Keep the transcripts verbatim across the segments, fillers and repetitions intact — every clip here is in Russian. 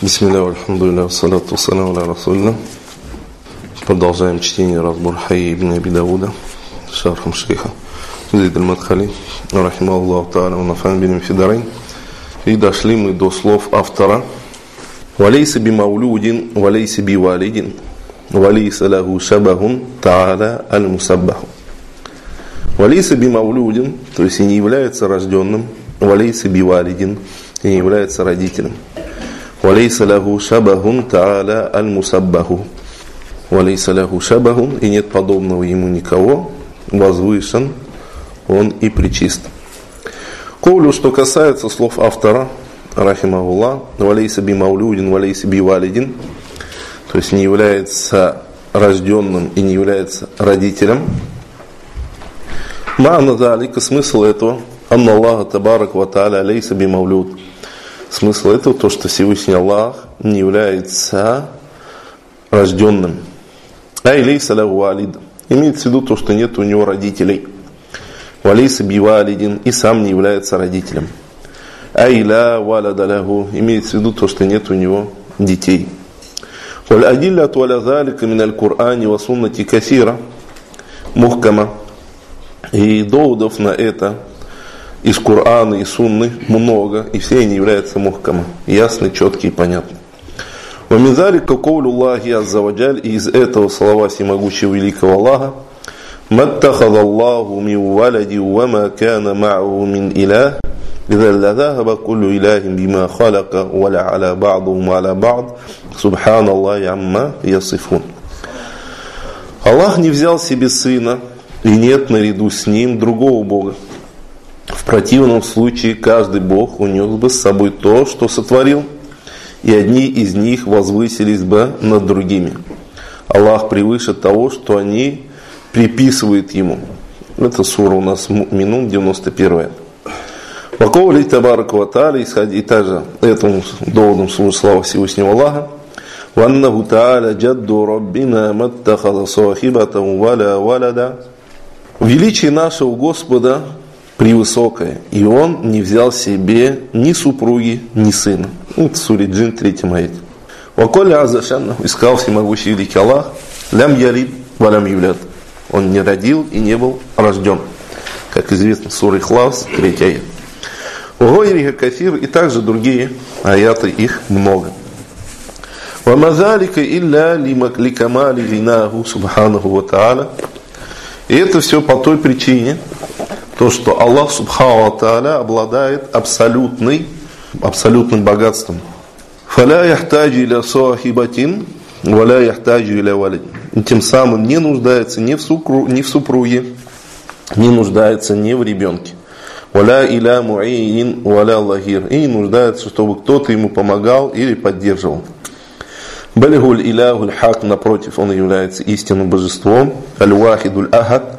Бисмилля, альхамдулилля, салату вассаляму аля расулилля. Продолжаем чтение разбор Хайи ибн Аби Дауда шархом шейха Зейд аль-Мадхали рахимахуллаху та'аля ва нафа'ана бихим фи дарайн. И дошли мы до слов автора: «Валейса би маулудин, валейса би валидин, валейса лаху шабахун та'аля аль-мусаббаху». Валейса би маулудин, то есть и не является рожденным, валейса би валидин, и не является родителем. Валейса лаху шабахун та'аля аль-мусаббаху. Валейса лаху шабахун, и нет подобного ему никого, возвышен он и пречист. Ковлю, что касается слов автора, рахимахуллах, валейса би маулудин, валейса би валидин, то есть не является рожденным и не является родителем. Ма'на залика, смысл этого, анна Аллаха табарак ва та'аля лейса би маулуд. Смысл этого то, что Всевышний Аллах не является рожденным. Ай лейса лаху валид. Имеется в виду то, что нет у него родителей. Валейса би валидин, и сам не является родителем. Ай ла валада лаху. Имеется в виду то, что нет у него детей. Валь адиллату аля залика мин аль-Кур'ани ва суннати касира мухкама. И доводов на это из Корана и Сунны много, и все они являются мухкама, ясны, четкие и понятны. ومن ذلك قول الله عز وجل, и из этого слова всемогущего великого Аллаха: ما اتخذ الله من ولد وما كان معه من إله إذا لذهب كل إله بما خلق ولا على بعضهم على بعض سبحان الله عما يصفون. Аллах не взял себе сына, и нет наряду с ним другого Бога. В противном случае каждый Бог унес бы с собой то, что сотворил, и одни из них возвысились бы над другими. Аллах превыше того, что они приписывают ему. Это сура у нас Му'минун, девяносто первая. Ваковли табарака ва та'аля, исходя и также этому доводом служит слава Всевышнего Аллаха: «Ваннаху та'аля джадду раббина маттахаза сахибатам валя валада». Величие нашего Господа превысокое, и Он не взял себе ни супруги, ни сына. Это сура Джин, третьем аяте. Ваколя азашанна, искал всемогущий великий Аллах: лям ялид валям юляд. Он не родил и не был рожден. Как известно, сура Ихлас, третий аят. Угойриха кафир, и также другие аяты, их много. Вамазалика илля ликамали винаху субханаху ва та'аля. И это все по той причине, то, что Аллах субхану ва та'аля обладает абсолютной, абсолютным богатством. Фаля яхтаджи иля сахибатин, валя яхтаджи иля валид. И тем самым не нуждается ни в, супру, ни в супруге, не нуждается ни в ребенке. Валя иля му'ин, валя лагир. И не нуждается, чтобы кто-то ему помогал или поддерживал. Балигуль иляхуль хак, напротив, он является истинным божеством. Аль-вахидуль ахад,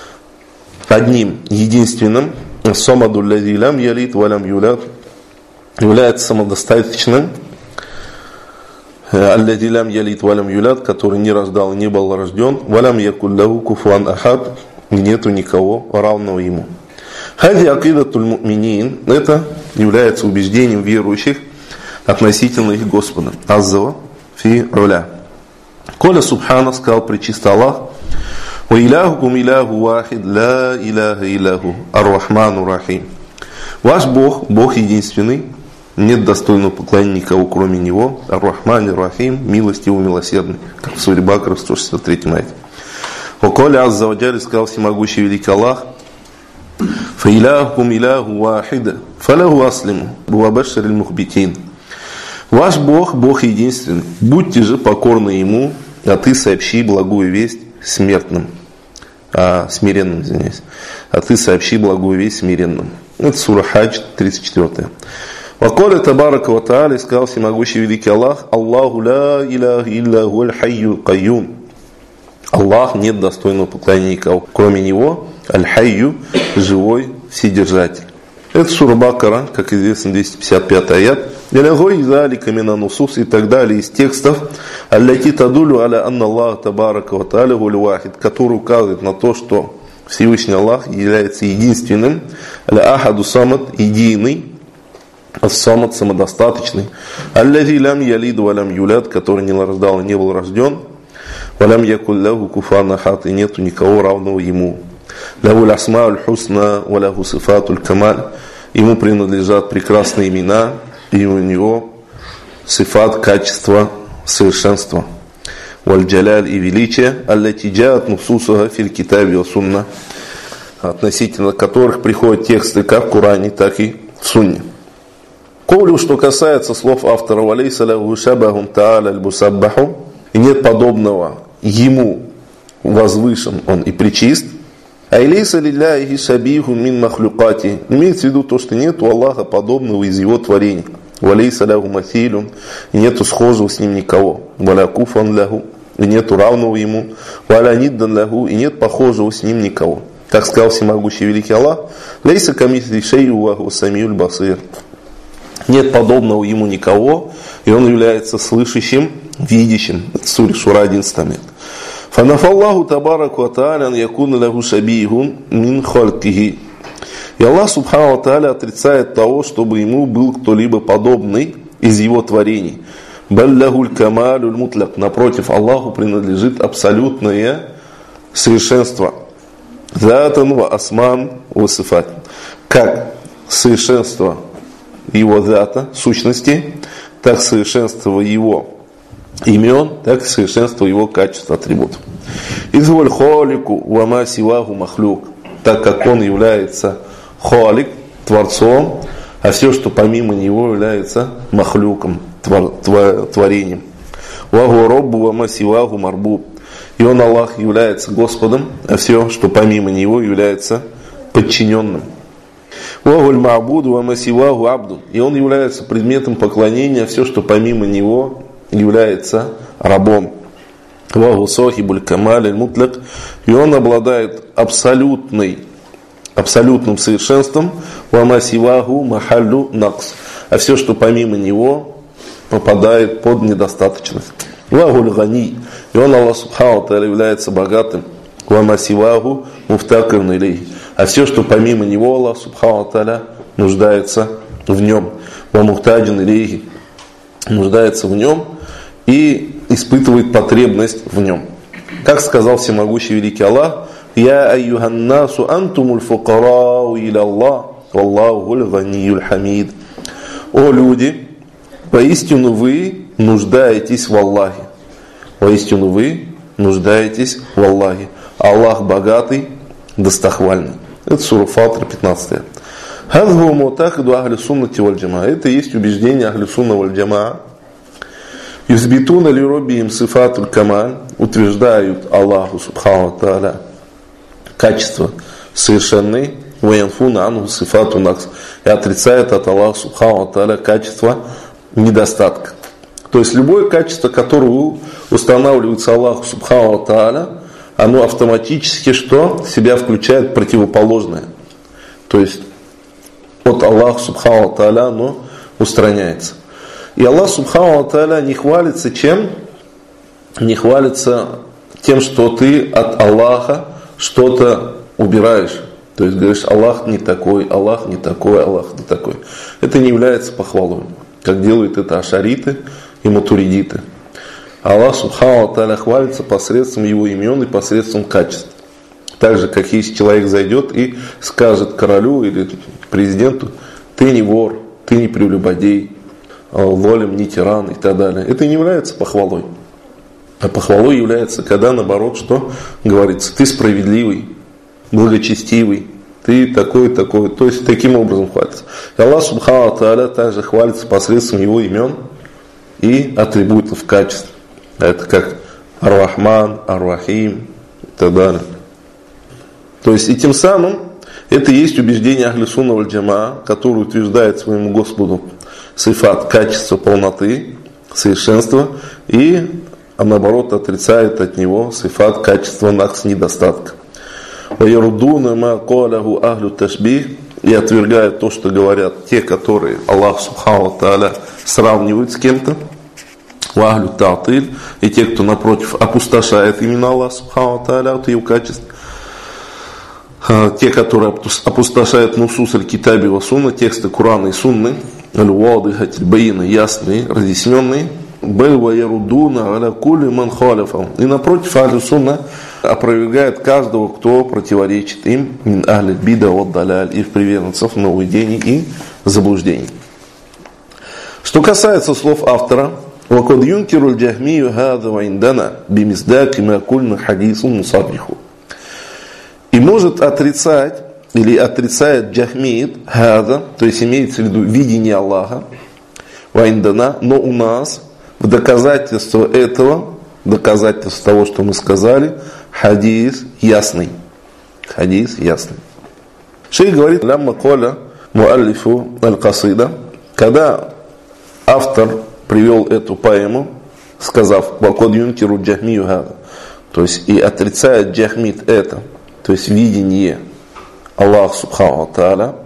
одним, единственным. Самадуль лази лям ялид валям юляд, является самодостаточным. Аль-лази лям ялид валям юляд, который не рождал и не был рожден. Валям якуль лаху куфуан ахад, и нету никого равного ему. Хади акидатуль му'минин, это является убеждением верующих относительно их Господа. Аззава фи руля. Коля субхана, сказал пречистый Аллах: «Ва иляхукум иляху вахид, ла иляха иляху, ар-рахману рахим». Ваш Бог, Бог единственный, нет достойного поклонения никого кроме Него, ар-рахман рахим, милостивый, милосердный, как в суре Бакара, сто шестьдесят третьем аяте. Ва коля азза ва джалля, сказал всемогущий великий Аллах: «Фа иляхукум иляху вахида, фалаху аслиму, ва башширил мухбитин». Ваш Бог, Бог единственный, будьте же покорны Ему, а ты сообщи благую весть смертным, а, смиренным, извиняюсь, а ты сообщи благую весть смиренным. Это сура Хадж, тридцать четвёртая. Ваколя табарака ва та'аля, сказал всемогущий великий Аллах: Аллаху ла иляха илля хуаль хайюл кайюм. Аллах, нет достойного поклонения никого кроме Него, аль-хайю, живой вседержатель. Это сура Бакара, как известно, двести пятьдесят пятый аят. И так далее из текстов, который указывает на то, что Всевышний Аллах является единственным, единый, ас-самад, самодостаточный, аллази лям ялид ва лям юляд, который не рождал и не был рожден, ва лям якуль лаху куфуан ахад, и нету никого равного ему. Лаху асмауль хусна ва лаху сифатуль камаль, ему принадлежат прекрасные имена, и у него сифат, качество, совершенство. Валь джаляль, и величие, аллати джаат нусусуха фил китаби ва сунна, относительно которых приходят тексты как в Коране, так и в Сунне. Ковлю, что касается слов автора, валейса лаху шабахум та'аля аль-бусаббаху, и нет подобного ему, возвышен он и пречист, айлейса лилляхи шабиху мин махлюкати, имеется в виду то, что нет у Аллаха подобного из его творений, валейса лаху масилюн, и нету схожего с ним никого, валя куфан лаху, и нету равного ему, валя ниддан лаху, и нет похожего с ним никого. Как сказал всемогущий великий Аллах, лейса камисли шей'у ва хуа самиуль басир. Нет подобного ему никого, и он является слышащим, видящим. Это сура Шура, одиннадцатый аят. Фанафаллаху табараку ва тааля ан якуна лаху шабихун мин халькихи. И Аллах субхану ва тааля отрицает того, чтобы ему был кто-либо подобный из его творений. Баллахуль камалюль мутляк. Напротив, Аллаху принадлежит абсолютное совершенство. Затан ва асман ва сифат. Как совершенство его дата, сущности, так совершенство его имен, так и совершенство его качеств, атрибутов. Изволь холику вама сиваху махлюк, так как он является холик, творцом, а все, что помимо него, является махлюком, твор, твор, творением. Ваху роббу вама сиваху марбуб, и он, Аллах, является Господом, а все, что помимо него, является подчиненным. И он является предметом поклонения, а все, что помимо него, является рабом. И он обладает абсолютной, абсолютным совершенством, а все, что помимо него, попадает под недостаточность. И он, Аллах Субхану ва Тааля, является богатым, а все, что помимо него, Аллах Субхану ва Тааля, нуждается в нем. Нуждается в нем и испытывает потребность в нем. Как сказал всемогущий великий Аллах, «Я айюханнасу антумуль фукарау иля Аллах, валлаху гуль ганиюль хамид». О люди, поистину вы нуждаетесь в Аллахе. Поистину вы нуждаетесь в Аллахе. Аллах богатый, достохвальный. Это сура Фатр, пятнадцатый. Это есть убеждение ахли сунна валь джамаа. Юзбитуна ли роббихим сифатуль камаль, утверждают Аллаху субхану ва тааля качество совершенное, ваянфуна анху сифату накс, и отрицает от Аллаха субхану ва тааля качество недостатка. То есть любое качество, которое устанавливается Аллаху субхану ва тааля, оно автоматически что? В себя включает противоположное. То есть от Аллаха субхану ва тааля оно устраняется. И Аллах субхану ва тааля не хвалится чем? Не хвалится тем, что ты от Аллаха что-то убираешь. То есть говоришь, Аллах не такой, Аллах не такой, Аллах не такой. Это не является похвалой, как делают это ашариты и матуридиты. Аллах субхану ва тааля хвалится посредством его имен и посредством качеств. Так же, как если человек зайдет и скажет королю или президенту, ты не вор, ты не прелюбодей, волем, не тиран и так далее. Это не является похвалой. А похвалой является, когда наоборот, что говорится, ты справедливый, благочестивый, ты такой, такой. То есть таким образом хвалится. И Аллах субхану ва тааля также хвалится посредством его имен и атрибутов качеств. Это как Ар-Рахман, Ар-Рахим и так далее. То есть и тем самым это и есть убеждение ахли сунна валь джамаа, которое утверждает своему Господу сифат, качество полноты, совершенства, и а наоборот отрицает от него сифат, качество накс, недостатка. И отвергает то, что говорят те, которые Аллах субхану ва тааля сравнивают с кем-то, и те, кто напротив опустошает именно Аллах субхану ва тааля от его качеств. Те, которые опустошают нусус аль-китаби ва сунна, тексты Курана и Сунны, аль-вадихати аль-байина, ясный, разъясненный. Бал ва ярудуна аля кулли ман халифа. И напротив, ахлю сунна опровергает каждого, кто противоречит им, мин ахли бида вад даляль, их приверженцев нововведений и заблуждений. Что касается слов автора, وَقَدْ يُنْكِرُ الْجَهْمِيُّ هَذَا وَعِنْدَنَا بِمِصْدَاقِ مَا قُلْنَا حَدِيثٌ مُصَرِّحٌ. И может отрицать, или отрицает джахмид, хада, то есть имеется в виду видение Аллаха, вайндана, но у нас в доказательство этого, доказательство того, что мы сказали, хадис ясный. Хадис ясный. Шейх говорит, лямма коля муаллифу аль-касида, когда автор привел эту поэму, сказав, вакод юнкиру джахмию хада, то есть и отрицает джахмид это, то есть видение Аллаха субхану ва тааля.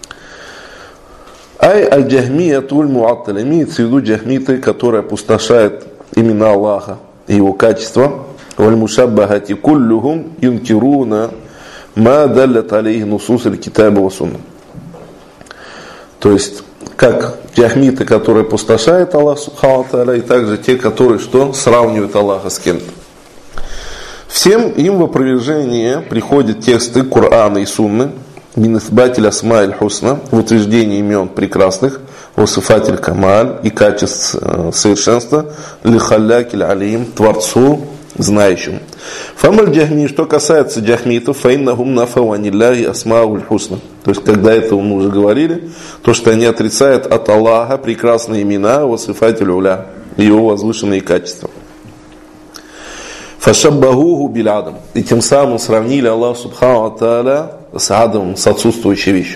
Ай аль-джахмия туль муатталя, имеется в виду джахмиты, которые опустошают имена Аллаха и его качества. Валь-мушаббахати куллюхум юнкируна ма даллят алейхи нусус аль-китаба ва сунна. То есть, как джахмиты, которые опустошают Аллаха субхану ва тааля, и также те, которые что? Сравнивают Аллаха с кем-то. Всем им в опровержение приходят тексты Корана и Сунны, мин исбатиль асма'иль хусна, в утверждении имен прекрасных, васифатиль камаль и качеств совершенства, ли халлякиль алим, Творцу, знающему. Фамаль джахми, что касается джахмитов, фаиннахум нафаванилляхи асма'уль хусна. То есть, когда это мы уже говорили, то, что они отрицают от Аллаха прекрасные имена, васифатиль уля, его возвышенные качества. Фашаббахуху биль адам. И тем самым сравнили Аллах субхану ва тааля с адамом, с отсутствующей вещью.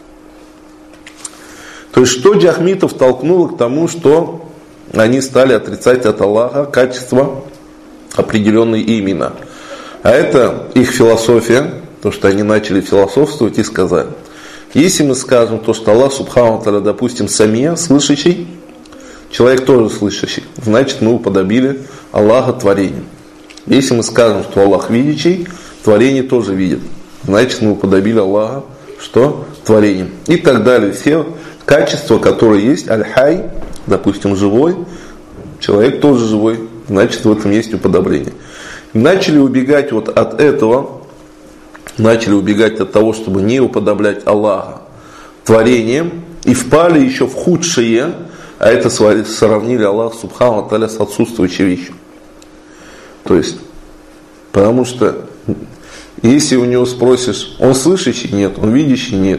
То есть, что джахмитов толкнуло к тому, что они стали отрицать от Аллаха качества определенные имена. А это их философия, то, что они начали философствовать и сказали. Если мы скажем то, что Аллах субхану ва тааля, допустим, самия, слышащий, человек тоже слышащий, значит, мы уподобили Аллаха творению. Если мы скажем, что Аллах видящий, творение тоже видит. Значит, мы уподобили Аллаха, что? Творением. И так далее. Все качества, которые есть, аль-хай, допустим, живой, человек тоже живой, значит, в этом есть уподобление. Начали убегать вот от этого, начали убегать от того, чтобы не уподоблять Аллаха творением, и впали еще в худшее, а это сравнили Аллах субхану ва тааля с отсутствующей вещью. То есть, потому что, если у него спросишь, он слышащий? Нет. Он видящий? Нет.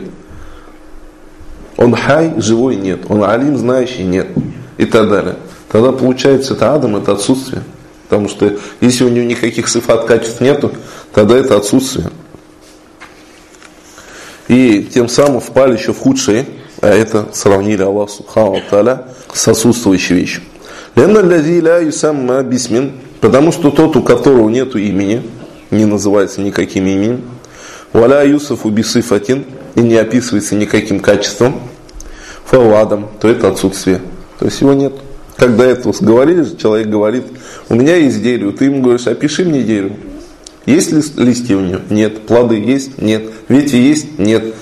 Он хай? Живой? Нет. Он алим? Знающий? Нет. И так далее. Тогда получается, это адам, это отсутствие. Потому что, если у него никаких сифат, качеств нету, тогда это отсутствие. И тем самым впали еще в худшее, а это сравнили Аллах субхану ва тааля с отсутствующей вещью. Ленна лязи ля юсамма бисмин. Потому что тот, у которого нет имени, не называется никаким именем, валя юсафу бисифатин, и не описывается никаким качеством, фауадам, то это отсутствие. То есть его нет. Когда это говорили, человек говорит, у меня есть дерево, ты ему говоришь, опиши мне дерево. Есть ли листья у него? Нет. Плоды есть? Нет. Ветви есть? Нет.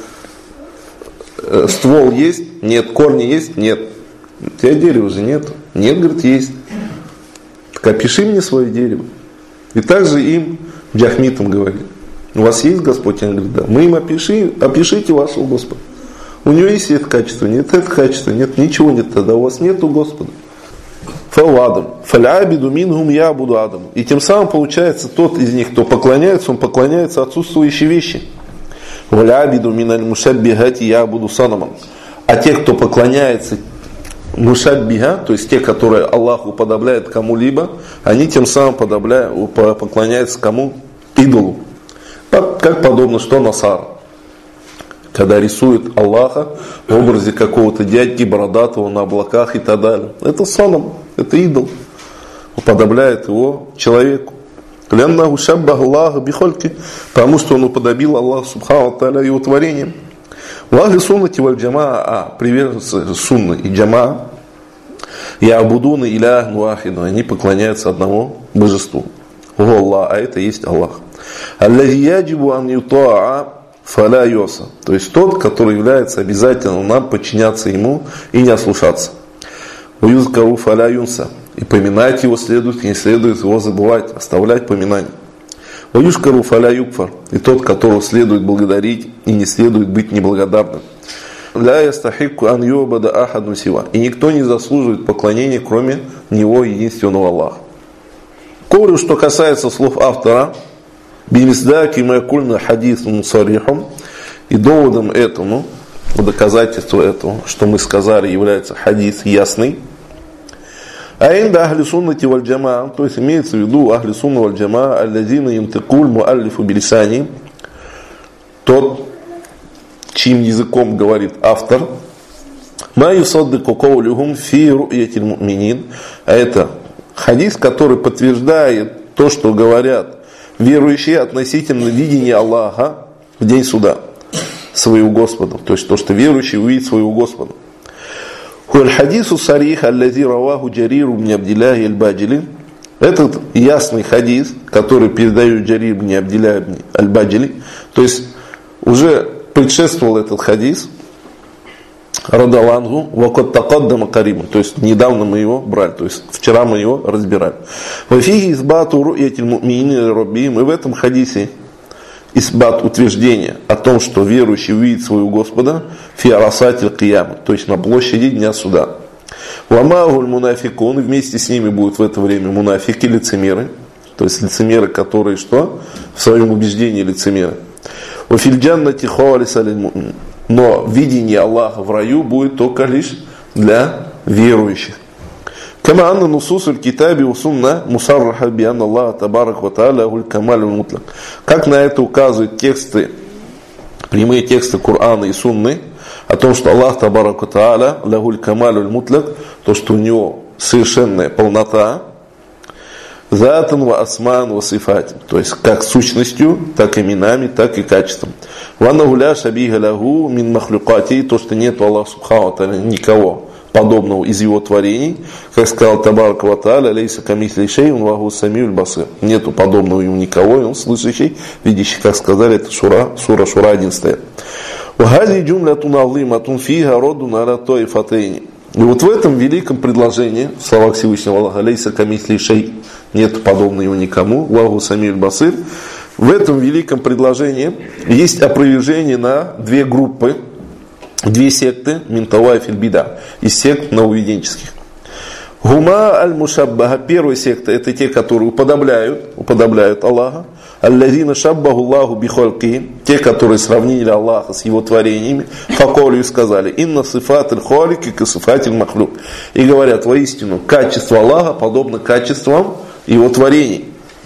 Ствол есть? Нет. Корни есть? Нет. У тебя дерева же нет. Нет, говорит, есть. Так опиши мне свое дерево. И также им, джахмитам, говорит, у вас есть Господь? Он говорит, да. Мы им опиши, опишите вашего Господа. У него есть это качество, нет это качество, нет, ничего нет, тогда у вас нету Господа. Фауадам. Фалябиду мингум я буду адам. И тем самым получается, тот из них, кто поклоняется, он поклоняется отсутствующей вещи. Валябиду миналь мушаббихати я буду санаман. А те, кто поклоняется мушаббиха, то есть те, которые Аллах уподобляет кому-либо, они тем самым подобляют, поклоняются кому? Идолу. Как подобно, что насара. Когда рисует Аллаха в образе какого-то дядьки бородатого на облаках и так далее. Это санам, это идол. Уподобляет его человеку. Потому что он уподобил Аллаху субхану ва тааля его творением. Вахли суннати валь джамаа, а приверженцы сунны и джамаа, я абудуна илях нуахиду, они поклоняются одному божеству. Аллах, а это есть Аллах. Аллахи яджибу ан ютаа фаля йоса. То есть тот, который является обязательным нам подчиняться ему и не ослушаться. Уюзкару фаля юнса. И поминать его следует, и не следует его забывать, оставлять поминание. Уюшкару фаля юкфар. И тот, которого следует благодарить, и не следует быть неблагодарным. Ля ястахикку ан юбада ахаду сива. И никто не заслуживает поклонения, кроме него, единственного Аллаха. Коврю, что касается слов автора, бимиздаки маякульна хадис мусарихум, и доводом этому, доказательству этому, что мы сказали, является хадис ясный. А инда ахли суннати валь джамаа, то есть имеется в виду ахли сунна валь джамаа, аллазина юмтекуль муаллифу билисани, тот, чьим языком говорит автор, ма юсаддику каулюхум фи ру'ятиль му'минин, а это хадис, который подтверждает то, что говорят верующие относительно видения Аллаха в день суда своего Господа, то есть то, что верующий увидит своего Господа. Хадису сарих аллази раваху Джариру бн Абдилляхи аль-Баджили. Этот ясный хадис, который передает Джарир бн Абдилляхи аль-Баджили, то есть уже предшествовал этот хадис, радалангу, вакот такаддама карима, то есть недавно мы его брали, то есть вчера мы его разбирали. Вафиги избату ру'ятиль му'минин раббихим, и в этом хадисе избат утверждение о том, что верующий увидит своего Господа фи арасатиль киямы, то есть на площади дня суда. Вамагуль мунафикун, вместе с ними будут в это время мунафики, лицемеры, то есть лицемеры, которые что? В своем убеждении лицемеры. Вафильджаннати хуалиса лиль му'мин. Но видение Аллаха в раю будет только лишь для верующих. Кама анна нусусуль китаби усунна мусарраха би анна Аллаха табарак ва тааля гуль камаль мутлак. Как на это указывают тексты, прямые тексты Корана и Сунны, о том, что Аллах табарак ва тааля лахуль камаль мутлак, то, что у него совершенная полнота, затан ва асман ва сифат, то есть как сущностью, так именами, так и качеством. Ванна гуля шабиха лаху мин махлюкати, то, что нет у Аллаха субхану тааля никого подобного из его творений, как сказал Табарак ва тааля, лейса камисли шейун ва гуа самиуль басир. Нету подобного ему никого, и он слышащий, видящий, как сказали, это Шура, сура Шура одиннадцать. Вахази джумлятун азиматун фиха родун аля таифатейни. И вот в этом великом предложении, в словах Всевышнего Аллаха, лейса камисли шей, нет подобного ему никому, ва гуа самиуль басир, в этом великом предложении есть опровержение на две группы, две секты Минтавай Фильбида, из сект нововеденческих. Гума аль-Мушаббаха, первая секта, это те, которые уподобляют, уподобляют Аллаха. Аллазина шаббаху Аллаху бихольки, те, которые сравнили Аллаха с его творениями, факолю сказали, инна сифат аль-холики ка сифат аль-махлюк. И говорят, воистину, качество Аллаха подобно качествам его творений.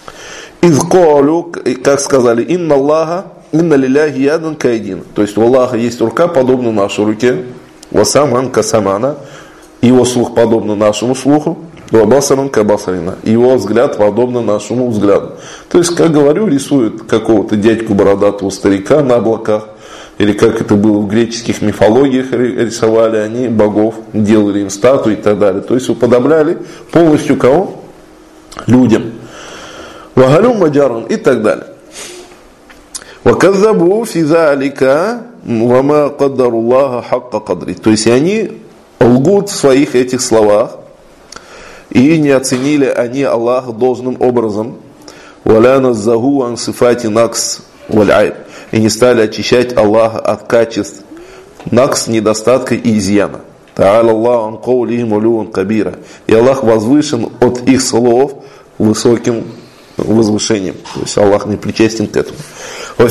Изколю, как сказали, инна Аллаха, инна лиляхи ядан кайдин. То есть у Аллаха есть рука, подобна нашей руке. Васаман касамана. Его слух подобно нашему слуху. Вабасаран кабасарина. Его взгляд подобно нашему взгляду. То есть, как говорю, рисуют какого-то дядьку бородатого старика на облаках. Или как это было в греческих мифологиях, рисовали они богов, делали им статуи и так далее. То есть уподобляли полностью кого? Людям. Вагалю маджарун и так далее. Ваказабу физалика вама каддаруллаха хакка кадри. То есть они лгут в своих этих словах и не оценили они Аллаха должным образом. Валя наззаху ан сифати накс валь айб. И не стали очищать Аллаха от качеств накс, недостатка и изъяна. Та'аля Аллаху ан каулихим улюван кабира. И Аллах возвышен от их слов высоким возвышением. То есть Аллах не причастен к этому. В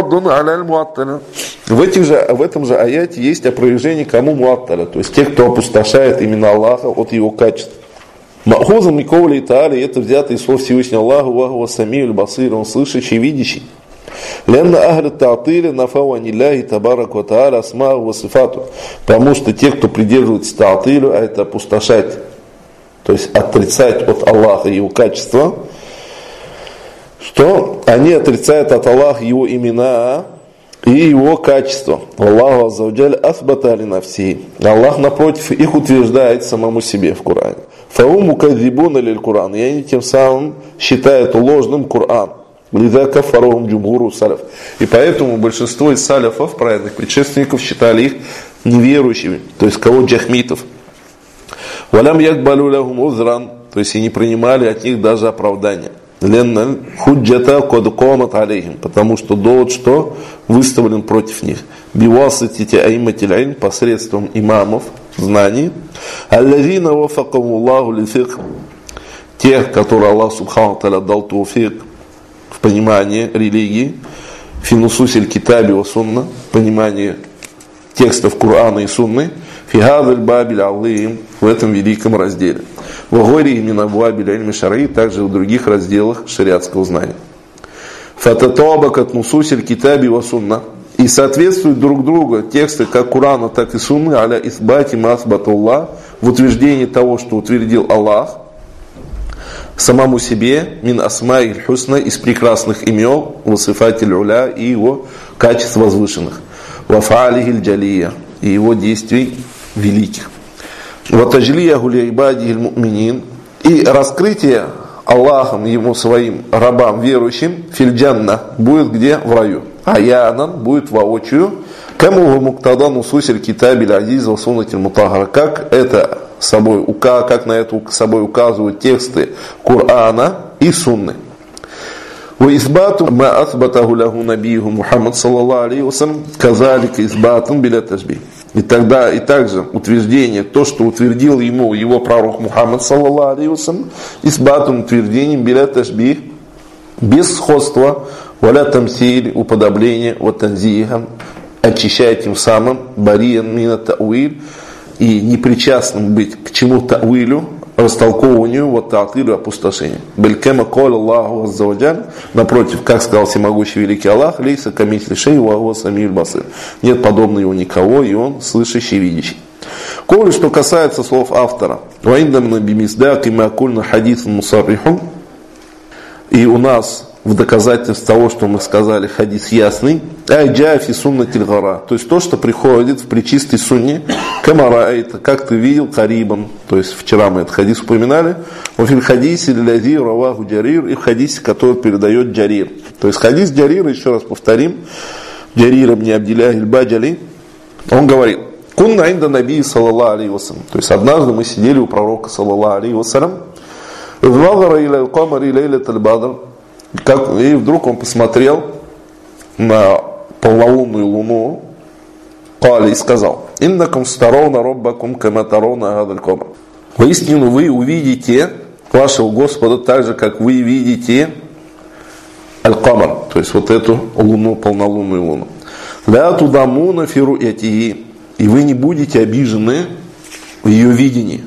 этих же, в этом же аяте есть опровержение кому муатталя, то есть те, кто опустошает именно Аллаха от его качеств. Махузам и ковли и таали, это взято из слов Всевышнего Аллаха, вахва самиуль басир, он слышащий, видящий. Ленна ахли таатиля нафау анилляхи табарак ва тааля асмау ва сифату. Потому что те, кто придерживается таатилю, а это опустошать, то есть отрицать от Аллаха его качества, что они отрицают от Аллаха его имена и его качества. Аллаху аззаваджаль асбата ли нафсихи. Аллах, напротив, их утверждает самому себе в Коране. Фауму кадзибуна лиль Куран. И они тем самым считают ложным Коран. Лида кафарухум джумгуру саляф. И поэтому большинство из саляфов, праведных предшественников, считали их неверующими, то есть кого джахмитов. Валям якбалу лахум узран, то есть и не принимали от них даже оправдания. Ленна худжата код комат алейхим, потому что довод, что выставлен против них. Бивасатити аиматиль ильм, посредством имамов, знаний. Аллазина вафакаму Аллаху лифик, тех, которые Аллах субхану та'аля дал тауфик в понимании религии, финусусель китаби ва сунна, понимание текстов Корана и Сунны, фигадаль бабиль аллим, в этом великом разделе. В горе именно в абиль ильми шари, также в других разделах шариатского знания. Фататабакат нусусель китаби ва сунна, и соответствуют друг другу тексты как Корана, так и Сунны, аля исбати масбатуллах, в утверждении того, что утвердил Аллах самому себе, мин асмаиль хусна, из прекрасных имен, васифатиль уля, и его качеств возвышенных, вафалихиль джалия, и его действий великих. Ватажлия гулейбадихиль муминин, и раскрытие Аллахом ему своим рабам верующим фильджанна будет где? В раю. Аянан будет воочию. Кому муктада нусусель китабиль азиз ва суннатиль мутахара. Как это собой, как на это собой указывают тексты Корана и Сунны. Ва избату ма асбатаху лаху набийху Мухаммад саллаллаху алейхи вассалям казалика избатун биля ташбих. И тогда, и также утверждение, то, что утвердил ему его пророк Мухаммад саллаллаху алейхи вассалям, избатун утверждением биля ташбих, без сходства, валя тамсиль, уподобление, вот танзихан, очищая тем самым бариян мина тауиль, и непричастным быть к чему тауилю, растолковыванию, вот таатилю, опустошению. Белькема коля Аллаху аззаваджаль, напротив, как сказал всемогущий великий Аллах, лейса камисли шей ва хуа самиуль басир. Нет подобного его никого, и он слышащий, видящий. Коли, что касается слов автора, ваиндамна бимиздак и мякульна хадисан мусаррихун, и у нас в доказательство того, что мы сказали, хадис ясный, айджафи суннатиль гара, то есть то, что приходит в пречистой сунне, камара, это как ты видел, карибан, то есть вчера мы этот хадис упоминали, в хадисе лязи раваху джарир, и в хадисе, который передает джарир. То есть хадис джарира, еще раз повторим, джарир ибн Абдиллях аль-Баджали, он говорит, кунна инда наби саллаллаху алейхи вассалям, то есть однажды мы сидели у пророка саллаллаху алейхи вассалям, и вдруг он посмотрел на полнолунную луну, и сказал: «Иннакум старовна роббакум каматаровна гадаль комар». Воистину вы увидите вашего Господа так же, как вы видите аль-камар, то есть вот эту луну, полнолунную луну. «Ля тудамуна фиру ятихи», и вы не будете обижены в ее видении.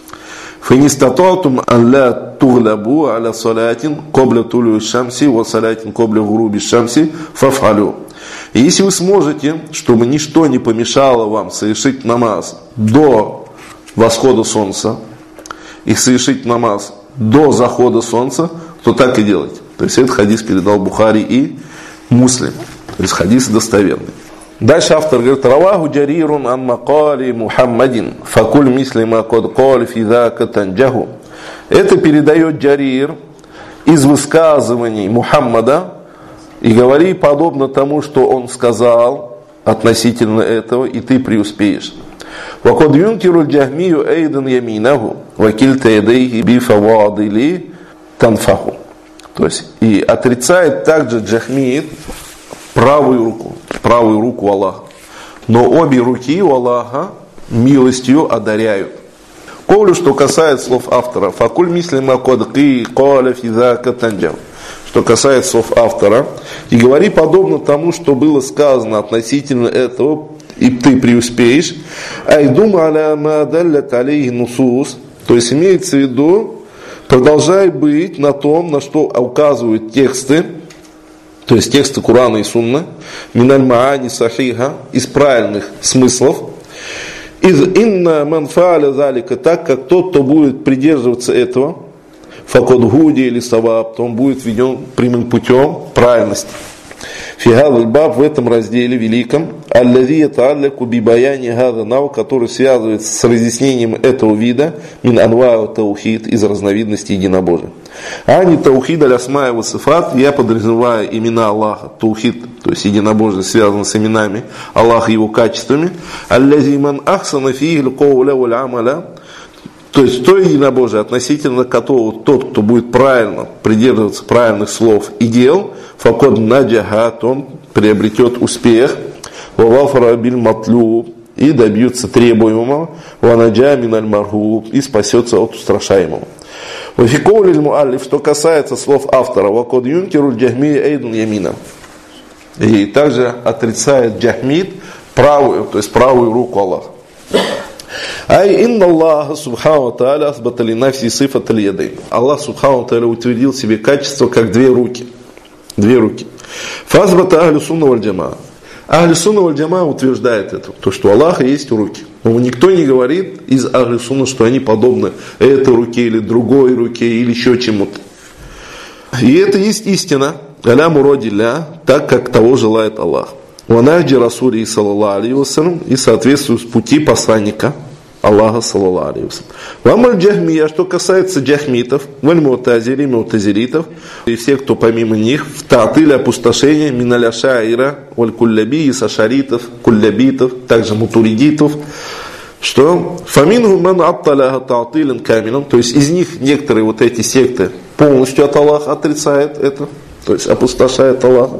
«Фанистататум ан ля туглабу аля салатин кобля тулю шамси ва салатин кобля гуруби шамси фафалю». И если вы сможете, чтобы ничто не помешало вам совершить намаз до восхода солнца и совершить намаз до захода солнца, то так и делайте. То есть этот хадис передал Бухари и Муслим. То есть хадис достоверный. Дальше автор говорит: «Раваху джарирун ан макали Мухаммадин, факуль мисли ма код кали физака танджаху». Это передает Джарир из высказываний Мухаммада, и говори подобно тому, что он сказал относительно этого, и ты преуспеешь. «Вакод юнкиру джахмию эйдан яминаху, вакильта ядейхи бифавадили танфаху». То есть, и отрицает также джахмиит правую руку, правую руку Аллаха. Но обе руки у Аллаха милостью одаряют. Ковлю, что касается слов автора, факуль мислима кодки коля физака танджав. Что касается слов автора, и говори подобно тому, что было сказано относительно этого, и ты преуспеешь. Айдум аля мадаллят алейхи нусус. То есть имеется в виду, продолжай быть на том, на что указывают тексты, то есть тексты Корана и Сунны, миналь маани сахиха, из правильных смыслов, из инна ман фааля залика, так как тот, кто будет придерживаться этого, факод гуди или саваб, то он будет введен прямым путем правильности. Фигал аль-баб, в этом разделе великом, аллази та'алляку би баяни гада нау, который связывается с разъяснением этого вида, мин анвау таухид, из разновидностей единобожия. А не таухид аль-асма ва сифат, я подразумеваю имена Аллаха, таухид, то есть единобожие связано с именами Аллаха и его качествами, аллази ман ахсана фихи л-кауля валь-амаля, то есть то единобожие, относительно которого тот, кто будет правильно придерживаться правильных слов и дел, факод наджахат, он приобретет успех, вавафара биль матлуб, и добьется требуемого, ванаджа миналь мархуб, и спасется от устрашаемого. Вафикоулиль муаллиф, что касается слов автора, вакод юнкируль джахми эйдун ямина, и также отрицает джахмид правую, то есть правую руку Аллаха. Ай инна Аллаха субхану ва тааля асбата ли нафси сифат аль-ядайн. Аллах субхану ва тааля утвердил себе качество как две руки. Две руки. Фазбата ахлю сунна валь джамаа. Ахлю сунна валь джамаа утверждает это, то, что у Аллаха есть руки. Но никто не говорит из ахлю сунна, что они подобны этой руке или другой руке или еще чему-то. И это есть истина. Аля мурадилля, так как того желает Аллах. Ванахджи расули саллаллаху алейхи вассалям, и соответствует пути посланника Аллаха саллаллаху алейхи вассалям. Вамаль джахмия, что касается джахмитов, валь му'тазили, му'тазилитов, и всех, кто помимо них, в таатиле опустошения, миналя шаира, валь кулляби, и сашаритов, куллябитов, также мутуридитов, что фаминху ман атталяха таатилен камилан, то есть из них некоторые вот эти секты полностью от Аллаха отрицают это, то есть опустошают Аллаха,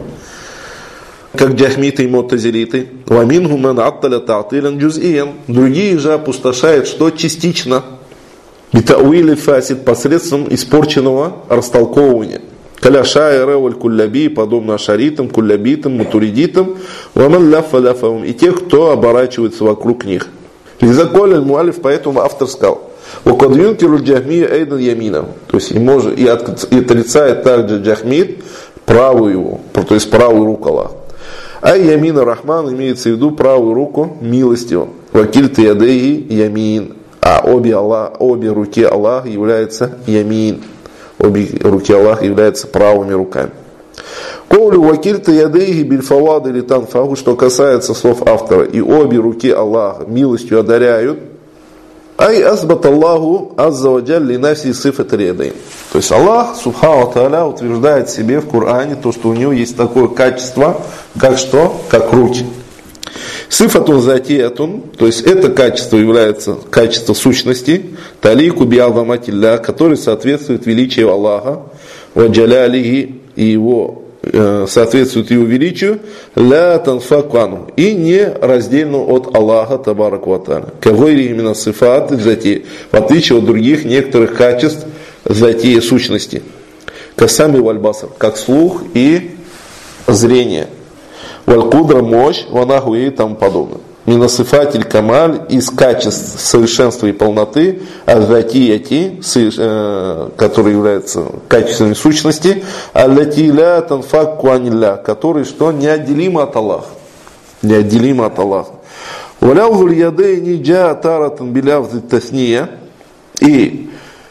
как джахмиты и му'тазилиты. Ваминху ман атталя таатилен джуз'иян, другие же опустошают что частично, битауили фасид, посредством испорченного растолковывания. Каля шаира валь кулляби, подобно ашаритам, куллябитам, мутуридитам, ваман ляфа ляфавам, и тех, кто оборачивается вокруг них. Лизаколь аль-муалиф, поэтому автор сказал, «Вакад юнкиру джахмия эйдан ямина», то есть и, может, и отрицает также джахмид правую его, то есть правую руку Аллаха. А ямина рахман имеется в виду правую руку милостивым. Вакиль таядеи ямин, а обе, Аллах, обе руки Аллаха являются ямин, обе руки Аллаха являются правыми руками. Коулю вакиль таядеи бильфавад или танфаху, что касается слов автора, и обе руки Аллаха милостью одаряют, ай асбат Аллаху азза ва джаль ли нафси сифат аль-ядайн. То есть Аллах субхану ва тааля утверждает себе в Коране то, что у него есть такое качество, как что? Как руки. Сифатун затиятун, то есть это качество является качеством сущности, талику би'азаматилля, который соответствует величию Аллаха, ва джалялихи, и его соответствует его величию, ля танфакану, и не раздельно от Аллаха табарак ва тааля. Кавайри именно сифат зати, в отличие от других некоторых качеств зати сущности. Касами вальбасар, как слух и зрение. Валькудра мощь, ванаху и тому подобное. Минасифатиль камаль, из качеств совершенства и полноты, а затияти, которые являются качествами сущности, аллатиля танфак куанилля, которые что неотделимы от Аллаха. Неотделимы от Аллаха. Валяузуль ядейни джа таратан билявзи тасния, и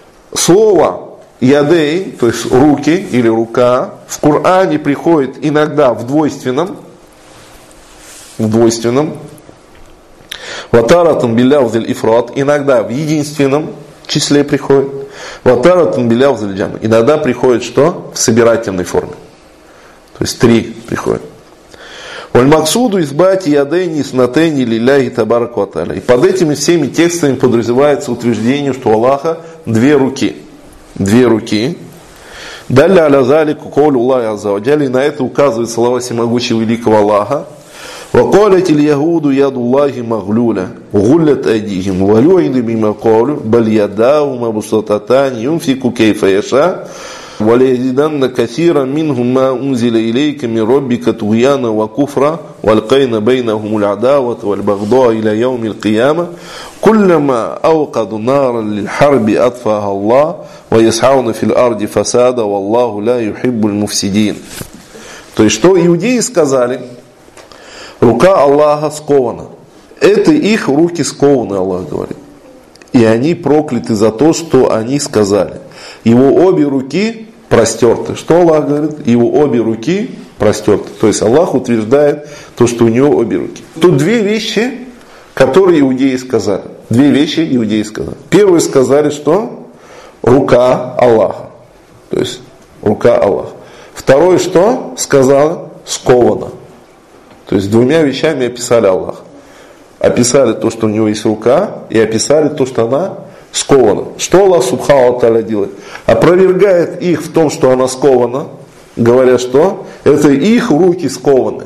слово ядей, то есть руки или рука, в Коране приходит иногда в двойственном, в двойственном, ватаратан билявзель ифрат, иногда в единственном числе приходит, ватаратан билявзель джам, иногда приходит что? В собирательной форме. То есть три приходит. Вальмаксуду избати ядейни снатейни лиляхи табарак ва тааля. И под этими всеми текстами подразумевается утверждение, что у Аллаха две руки. Две руки. Далля аля залику коулю Аллахи азза ва джалля, и на это указывает слова всемогущего великого Аллаха. وقالت اليهود يد الله مغلولة غلت أيديهم ولعنوا بما قالوا بل يداه مبسوطتان ينفق كيف يشاء وليزيدن كثيرا منهم ما أنزل إليك من ربك طغيانا وكفرا والقينا بينهم العداوة والبغضاء إلى يوم القيامة كلما أوقدوا نارا للحرب أطفاها الله ويسعون في الأرض فسادا والله لا يحب المفسدين. То есть, что иудеи сказали, рука Аллаха скована. Это их руки скованы, Аллах говорит. И они прокляты за то, что они сказали. Его обе руки простерты. Что Аллах говорит? Его обе руки простерты. То есть Аллах утверждает то, что у него обе руки. Тут две вещи, которые иудеи сказали. Две вещи иудеи сказали. Первые сказали, что рука Аллаха. То есть рука Аллаха. Второе, что сказала? Сковано. То есть двумя вещами описали Аллаха. Описали то, что у него есть рука, и описали то, что она скована. Что Аллах Субхану ва Тааля делает? Опровергает их в том, что она скована, говоря, что это их руки скованы.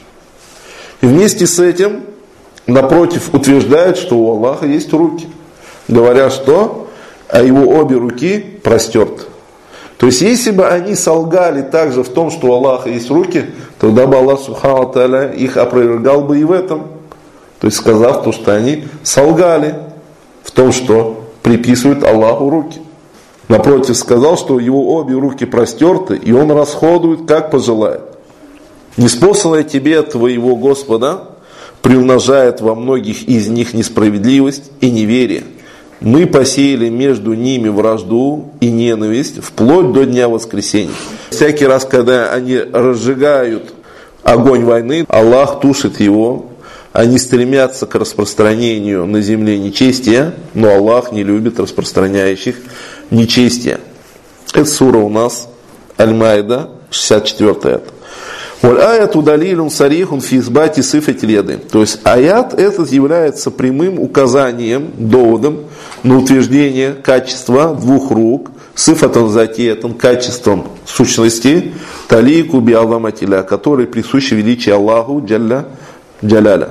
И вместе с этим, напротив, утверждает, что у Аллаха есть руки, говоря, что а его обе руки простерты. То есть, если бы они солгали также в том, что у Аллаха есть руки, тогда бы Аллах Субхану ва Тааля их опровергал бы и в этом. То есть, сказав то, что они солгали в том, что приписывают Аллаху руки. Напротив, сказал, что его обе руки простерты, и он расходует, как пожелает. Неспосланное тебе от твоего Господа приумножает во многих из них несправедливость и неверие. Мы посеяли между ними вражду и ненависть вплоть до дня воскресения. Всякий раз, когда они разжигают огонь войны, Аллах тушит его. Они стремятся к распространению на земле нечестия, но Аллах не любит распространяющих нечестия. Это сура у нас Аль-Майда, шестьдесят четвёртая аят. Валь-аяту далилун сарихун фи избати сифатиль яды. То есть аят этот является прямым указанием, доводом на утверждение качества двух рук, сифатан затиятан, качеством сущности, талику би алламатиля, который присущи величие Аллаху джалля джаляля.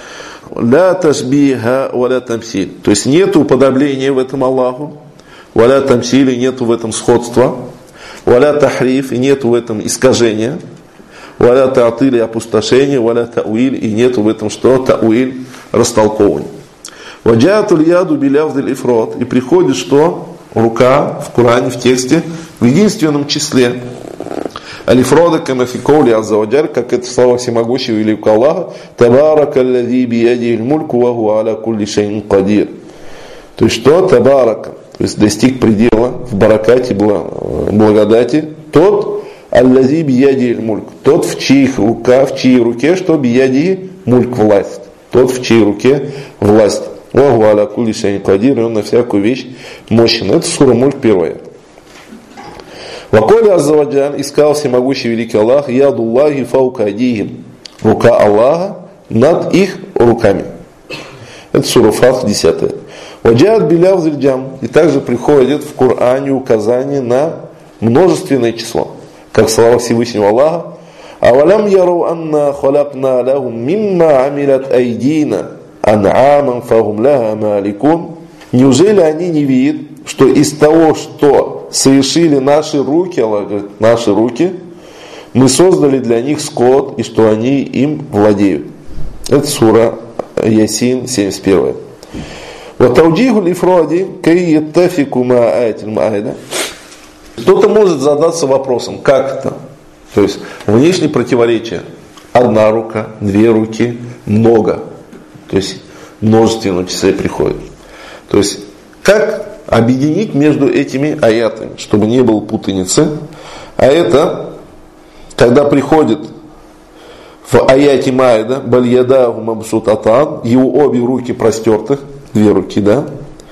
Ля ташбиха валя тамсиль. То есть нет уподобления в этом Аллаху, валя тамсили, нету в этом сходства, валя тахриф, и нету в этом искажения, валя таатили, опустошения, валя тауиль, и нету в этом что? Тауиль, растолковывание. Ваджатуль яду билявдиль ифрот, и приходит что? Рука в Коране, в тексте, в единственном числе. Алифрода камафиколи аззаваджаль, как это слова всемогущего великого Аллаха, табарака аллади биядихиль мульку ва хуа аля кулли шайин кадир. То есть что? Табарака, то есть достиг предела в баракате, благодати, тот аллади биядихиль мульк, тот в чьих руках, в чьей руке, что биядихи мульк, власть, тот в чьей руке власть. Ва хуа аля кулли шайин кадир, и он на всякую вещь мощен. Это сура Мульк, первая. Ваколи аззаваджаль, искал всемогущий великий Аллах, ядуллахи фаука адихим, рука Аллаха над их руками. Это сура Фатх, десятая. Ваджат билявзиль джам, и также приходит в Коране указание на множественное число, как слова Всевышнего Аллаха. Авалям яру анна халакна лахум мимма амилят айдина ан'аман фахум лаха маликун. Неужели они не видят, что из того, что совершили наши руки, Аллах говорит, наши руки, мы создали для них скот, и что они им владеют. Это сура Ясин, семьдесят первая. Ватауджиху лифроди кай яттафику ма аятиль маайда. Кто-то может задаться вопросом, как это? То есть внешнее противоречие. Одна рука, две руки, много. То есть множественное число приходит. То есть как объединить между этими аятами, чтобы не было путаницы. А это, когда приходит в аяте Маида, бальядаху мабсутатан, его обе руки простерты, две руки, да.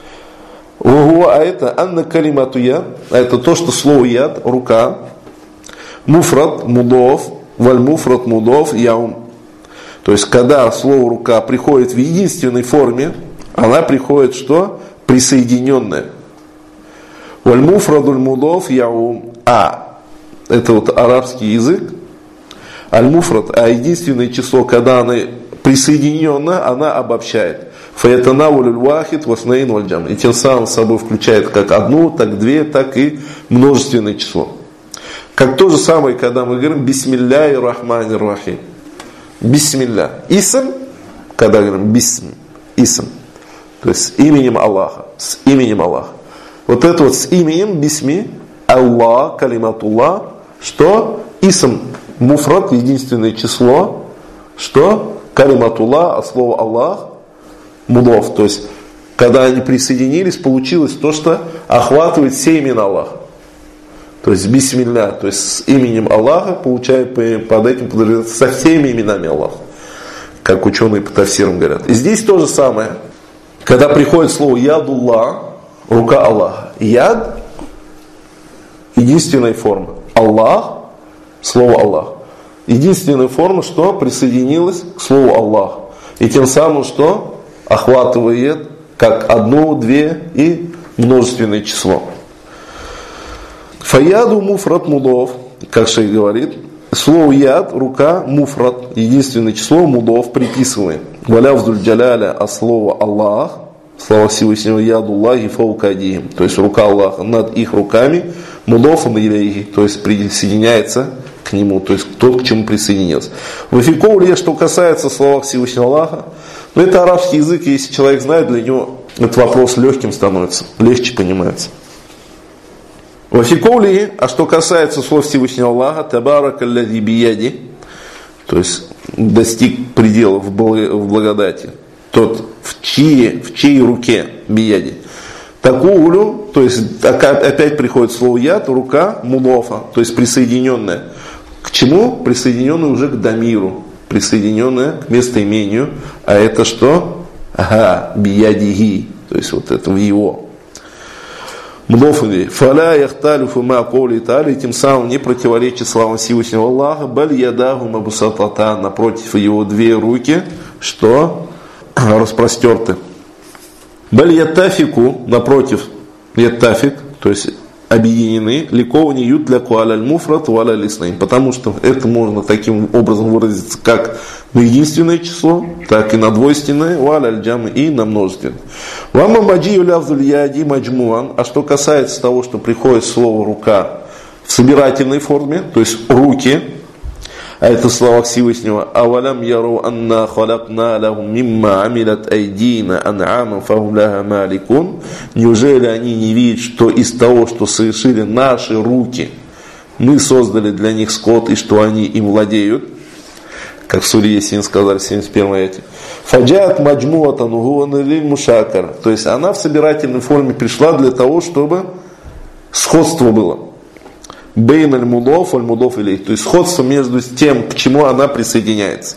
А это анна калимату яд, а это то, что слово яд, рука, муфрат, мудов, валь муфрат, мудов, яум. То есть, когда слово рука приходит в единственной форме, она приходит что? Присоединенная. Валь-муфрадуль мудов яум. А. Это вот арабский язык. Аль-муфрад. А единственное число, когда она присоединенная, она обобщает. Фаятанавулюль вахид васнейн вальджам. И тем самым собой включает как одну, так две, так и множественное число. Как то же самое, когда мы говорим бисмилляхи рахмани рахим. Бисмилля. Исм, когда говорим бисм. Исм. То есть с именем Аллаха. С именем Аллаха. Вот это вот с именем бисми Аллах, калиматуллах, что исм муфрат, единственное число, что калиматуллах, от слова Аллах, мудов. То есть, когда они присоединились, получилось то, что охватывает все имена Аллаха. То есть бисмилля, то есть с именем Аллаха, получает под этим подразумевается со всеми именами Аллаха. Как ученые по тафсирам говорят. И здесь то же самое. Когда приходит слово ядуллах, рука Аллаха. Яд, и единственная форма. Аллах, слово Аллах. Единственная форма, что присоединилась к слову Аллах. И тем самым, что охватывает как одно, две и множественное число. Фаяду муфрат мудов, как шейх говорит, слово яд, рука, муфрат, единственное число, мудов приписываем. Валявздуль джаляля, а слово Аллах, слава Всевышнего, ядуллахи фаукадиим, то есть рука Аллаха над их руками, мудофан илейхи, то есть присоединяется к нему, то есть тот, к чему присоединился. В эфикоуле, что касается слова Всевышнего Аллаха, ну это арабский язык, если человек знает, для него этот вопрос легким становится, легче понимается. В эфикоуле, а что касается слов Всевышнего Аллаха, табарак аллади бияди, то есть достиг пределов в благодати, тот в чьей, в чьей руке бияди. Такулю, то есть опять приходит слово яд, рука, мудофа, то есть присоединенная. К чему? Присоединенная уже к дамиру, присоединенная к местоимению. А это что? Ага, биядиги, то есть вот это в его. Мудофа, фаля яхталю фума коли тали, тем самым не противоречит словам Всевышнего Аллаха, баль ядаху мабусатата, напротив его две руки, что распростерты. Баль яттафику, напротив, яттафик, то есть объединены, ликовани ютляку аля муфрат валя лиснейн, потому что это можно таким образом выразиться как на единственное число, так и на двойственное, валя джамы и на множественное. Вама маджи юлявзуль яди маджмуан, а что касается того, что приходит слово рука в собирательной форме, то есть руки, а это слова Всевышнего. Авалям яру анна халакна лахум мимма амилат айдина ан'аман фахум лаха маликун. Неужели они не видят, что из того, что совершили наши руки, мы создали для них скот, и что они им владеют? Как в суре Ясин сказали в семьдесят первом аяте. Фаджат маджмуатан гуан лиль мушакар. То есть она в собирательной форме пришла для того, чтобы сходство было. Бейн аль-мудов, аль-мудов илей. То есть сходство между тем, к чему она присоединяется.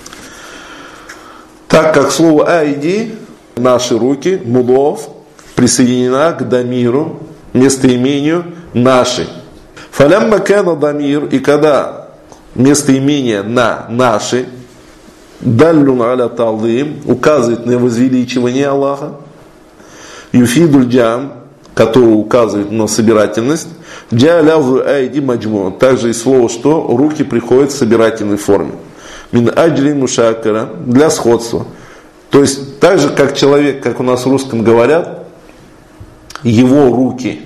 Так как слово айди, наши руки, мудов, присоединена к дамиру, местоимению наши. Фалям макана дамир, и когда местоимение на наши, даллюн аля талдым, указывает на возвеличивание Аллаха, юфидуль джам, который указывает на собирательность, также и слово, что руки приходят в собирательной форме. Мин аджли мушакара, для сходства. То есть, так же, как человек, как у нас в русском говорят, его руки,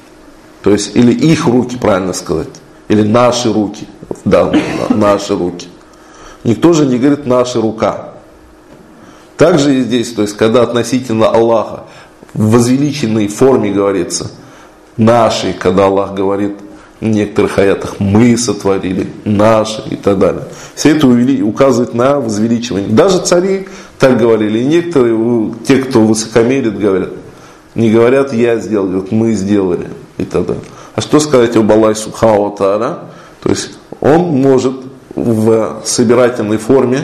то есть, или их руки, правильно сказать, или наши руки, да, наши руки. Никто же не говорит наша рука. Также и здесь, то есть, когда относительно Аллаха в возвеличенной форме говорится наши, когда Аллах говорит в некоторых аятах мы сотворили, наши и так далее. Все это указывает на возвеличивание. Даже цари так говорили. И некоторые, те, кто высокомерит, говорят, не говорят я сделал, говорят мы сделали и так далее. А что сказать об Аллахе Субхану ва Тааля? То есть он может в собирательной форме,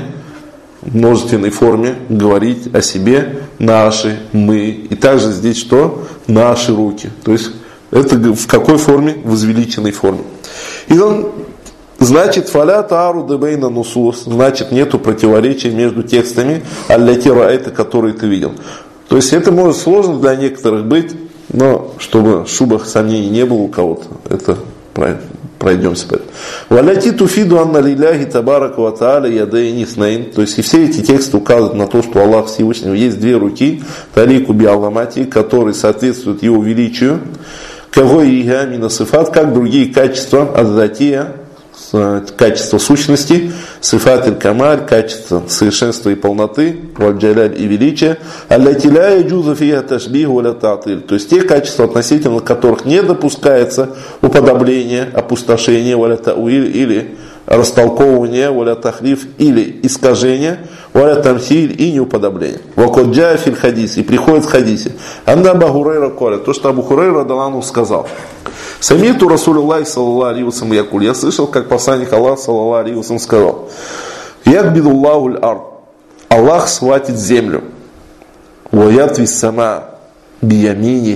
в множественной форме говорить о себе наши, мы. И также здесь что? Наши руки. То есть это в какой форме? В возвеличенной форме. И он, значит, фаля таару дебейна нусус, значит, нету противоречия между текстами аллятира, это, которые ты видел. То есть это может сложно для некоторых быть, но чтобы шубах сомнений не было у кого-то, это пройдемся по этому. Валяти туфиду анна лиляхи табарак ва тааля ядейни снейн. То есть и все эти тексты указывают на то, что Аллах Всевышнего есть две руки, талику би алламати, которые соответствуют его величию, кого и гамина сифат, как другие качества азатия, качество сущности, сифат иль-камаль, качество совершенства и полноты, валь-джаляль и величия, аллатиля яджузу фиха ташбиху валя та'тиль, то есть те качества, относительно которых не допускается уподобление, опустошение, валя та'уиль или растолковывание, валя тахриф или искажение, валя тамсиль и неуподобление. Вакот джаа фил хадис, и приходит в хадисе. Анна Абу Хурайра коля, то, что Абу Хурайра радаллаху сказал. Самиту Расулуллахи саллаллаху алейхи ва саллям якуль, я слышал, как посланник Аллаха саллаллаху алейхи ва саллям сказал: Якбидуллаху аль-ард, Аллах схватит землю, ва ятви сама биямини, и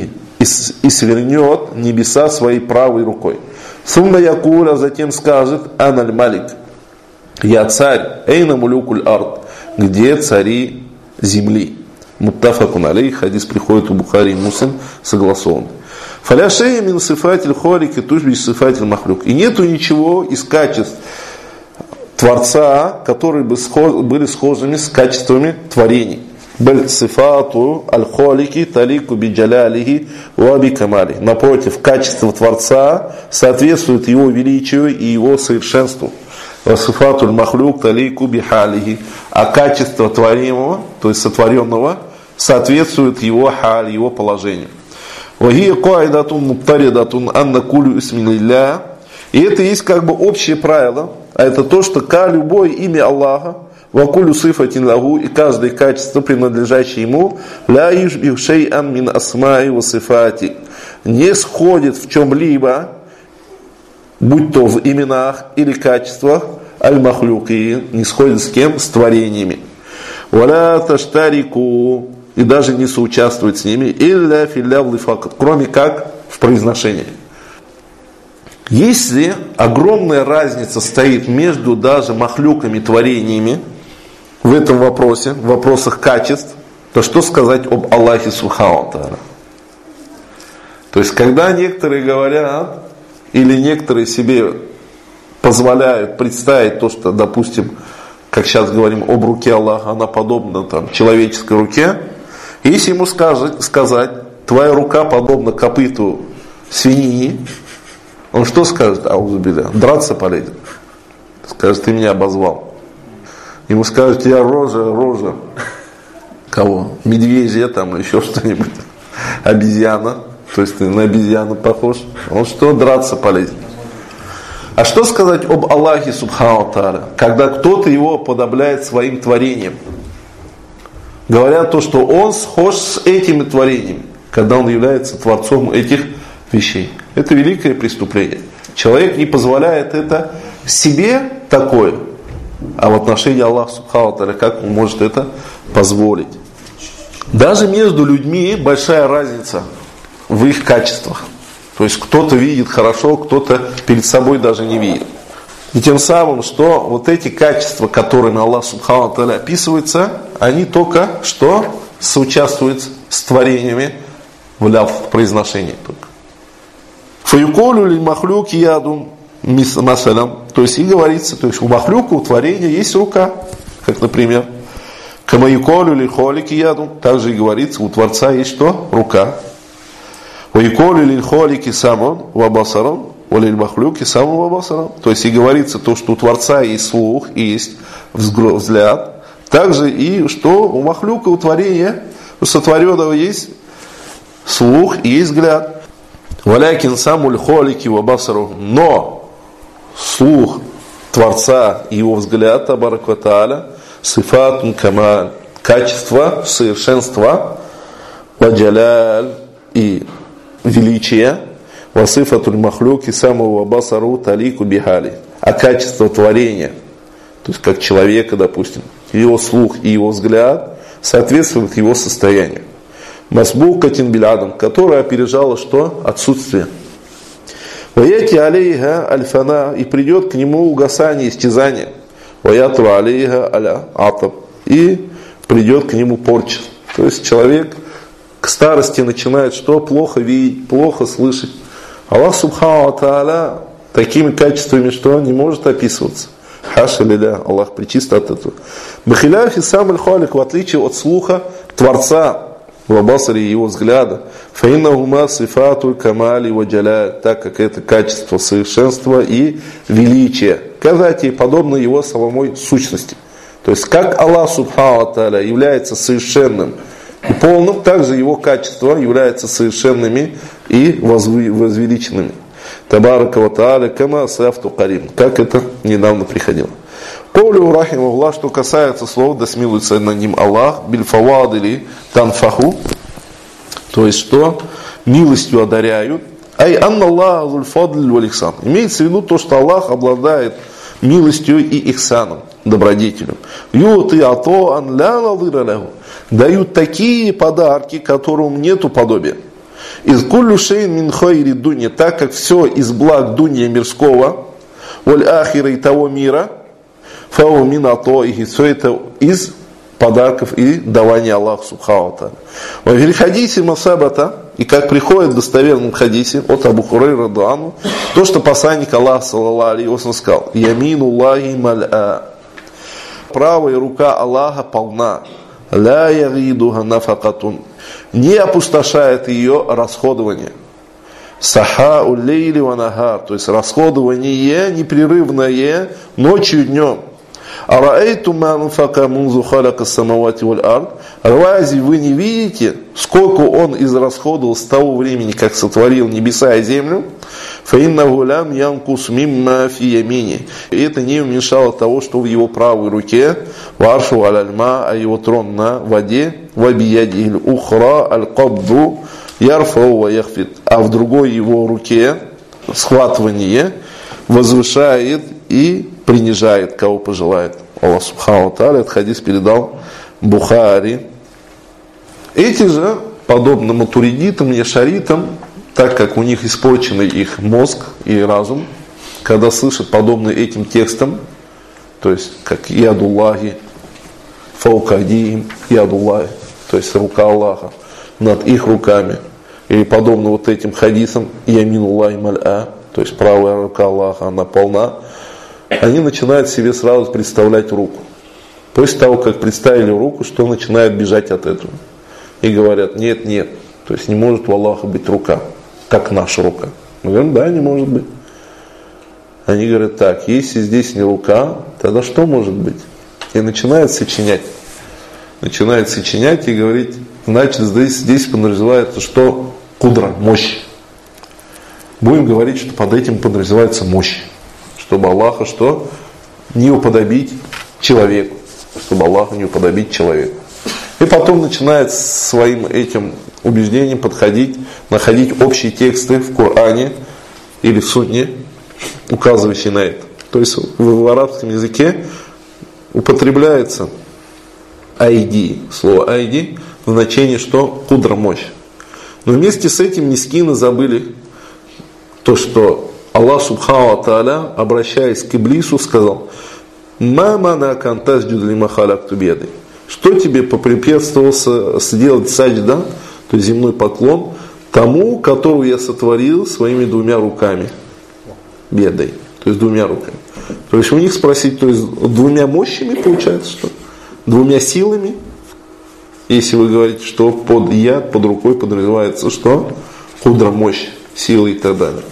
и, и свернет небеса своей правой рукой. Сумма якуля, затем скажет: аналь малик, я царь, эйна мулюкуль ард, где цари земли. Муттафакун алейх, хадис приходит у Бухари и Муслим, согласован. Фаляшея мин сифатель холики тушбиш сифатель махлюк. И нету ничего из качеств Творца, которые бы схож, были схожими с качествами творений. Бель сифату аль-холики талику биджалялихи ва бикамали. Напротив, качество Творца соответствует его величию и его совершенству. Ва сифату аль-махлюк талику бихалихи. А качество творимого, то есть сотворенного, соответствует его халь, его положению. Вахия каидатун муптаридатун анна кулю исмилля. И это есть как бы общее правило, а это то, что ка любое имя Аллаха, вакулю сифатин лагу, и каждое качество, принадлежащее ему, ля юшбих шей'ан мин асмаи ва сифати, не сходит в чем-либо, будь то в именах или качествах, аль-махлюки, не сходит с кем? С творениями. Валя таштарику, и даже не соучаствует с ними, илля филля факат, кроме как в произношении. Если огромная разница стоит между даже махлюками, творениями в этом вопросе, в вопросах качеств, то что сказать об Аллахе Субхану ва Тааля? То есть, когда некоторые говорят, или некоторые себе позволяют представить то, что, допустим, как сейчас говорим об руке Аллаха, она подобна там, человеческой руке, если ему скажет, сказать, твоя рука подобна копыту свиньи, он что скажет? Аузубилля, драться полезет. Скажет: ты меня обозвал. Ему скажут: я рожа, рожа. Кого? Медведя там, еще что-нибудь. Обезьяна. То есть ты на обезьяну похож. Он что? Драться полезет. А что сказать об Аллахе Субхану ва Тааля, когда кто-то его подобляет своим творением? Говорят то, что он схож с этими творениями, когда он является творцом этих вещей. Это великое преступление. Человек не позволяет это себе такое, а в отношении Аллаха Субхану ва Тааля, как он может это позволить? Даже между людьми большая разница в их качествах. То есть кто-то видит хорошо, кто-то перед собой даже не видит. И тем самым, что вот эти качества, которыми Аллах Субхану ва Тааля описывается, они только что соучаствуют с творениями в ляв, в произношении только. Фаюколю ли махлюк яду масалям. То есть и говорится, то есть у махлюка, у творения есть рука, как, например, камаюколю ли холики яду. Также и говорится, у Творца есть что? Рука. Ваюколю ли холики самон вабасарон, валиль махлюки самон вабасарон. То есть и говорится то, что у Творца есть слух, и есть взгляд. Также и что у махлюка, у творения, у сотворенного есть слух и есть взгляд. Валякин самуль холики вабасару. Но слух Творца и его взгляд, табарак ва тааля, сифатун камаль, качество, совершенство, ваджаляль и величие, васифатуль махлюки самого вабасару талику бихали. А качество творения, то есть как человека, допустим, его слух и его взгляд соответствуют его состоянию. Масбукатин билядам, которая опережала что? Отсутствие. Ваяти алейха альфана, и придет к нему угасание, истязание. Ваяту алейха аля атаб, и придет к нему порча. То есть человек к старости начинает что? Плохо видеть, плохо слышать. Аллах Субхану ва Тааля такими качествами что? Не может описываться. Хаша лиля, Аллах пречист от этого. Бахиляхи сам аль-халик, в отличие от слуха Творца, в абасаре его взгляда, фаиннахума сифатуль камали ва джаляль, так как это качество совершенства и величия, казати, подобно его самой сущности. То есть как Аллах Субхану ва Тааля является совершенным и полным, также его качества являются совершенными и возвеличенными. Табарака ва тааля кама сафту карим, как это недавно приходило. Коулю рахимахуллах, что касается слов, да смилуется над ним Аллах, бильфавадили танфаху, то есть что милостью одаряют, ай анна Аллах зульфадль валихсан. Имеется в виду то, что Аллах обладает милостью и ихсаном, добродетелем. Юты ато ан ля надыра лягу, дают такие подарки, которым нету подобия. Из куллю шейн мин хайри дунья, так как все из благ дунья мирского, воль ахира и того мира, фау мин ато, и все это из подарков и давания Аллаху субхану ва тааля. В вильхадисе масабата, и как приходит в достоверном хадисе от Абу Хурайры радхиаллаху, то, что посланник Аллаха саллаллаху алейхи ва саллям сказал: яминуллахи маль'a, правая рука Аллаха полна, ля ягидуха нафакатун, не опустошает ее расходование. Саха уллейли ва нахар, то есть расходование непрерывное ночью и днем. Араэйту манфака мунзу халяка самавати валь ард, разве вы не видите, сколько он израсходовал с того времени, как сотворил небеса и землю? Фаиннаху лям янкус мимма фи ямини, и это не уменьшало того, что в его правой руке, варшу аль-альма, а его трон на воде, вабиядихиль ухра аль-кабду ярфау ва яхфит, а в другой его руке схватывание возвышает и принижает, кого пожелает. Аллах субхану ва тааля, этот хадис передал Бухари. Эти же, подобно матуридитам, яшаритам, так как у них испорченный их мозг и разум, когда слышат подобные этим текстам, то есть как ядуллахи, фаукадиим, ядуллахи, то есть рука Аллаха над их руками, или подобно вот этим хадисам, яминуллахи маль'a, то есть правая рука Аллаха, она полна, они начинают себе сразу представлять руку. После того, как представили руку, что начинают бежать от этого. И говорят: нет, нет, то есть не может у Аллаха быть рука, как наша рука. Мы говорим: да, не может быть. Они говорят: так, если здесь не рука, тогда что может быть? И начинают сочинять. Начинают сочинять и говорить: значит, здесь, здесь подразумевается, что кудра, мощь. Будем говорить, что под этим подразумевается мощь. Чтобы Аллаха что? Не уподобить человеку. Чтобы Аллаха не уподобить человеку. И потом начинает своим этим убеждением подходить, находить общие тексты в Коране или в Сунне, указывающие на это. То есть в, в арабском языке употребляется айди, слово айди, в значении что? Кудра, мощь. Но вместе с этим мискины забыли то, что Аллах субхану ва тааля, обращаясь к Иблису, сказал: «Ма манака ан тасджуда лима халакту бияди». Что тебе попрепятствовало сделать саджда, то есть земной поклон, тому, которого я сотворил своими двумя руками? Бедой, то есть двумя руками. То есть у них спросить, то есть двумя мощами получается что? Двумя силами? Если вы говорите, что под яд, под рукой подразумевается что? Кудра, мощь, сила и так далее.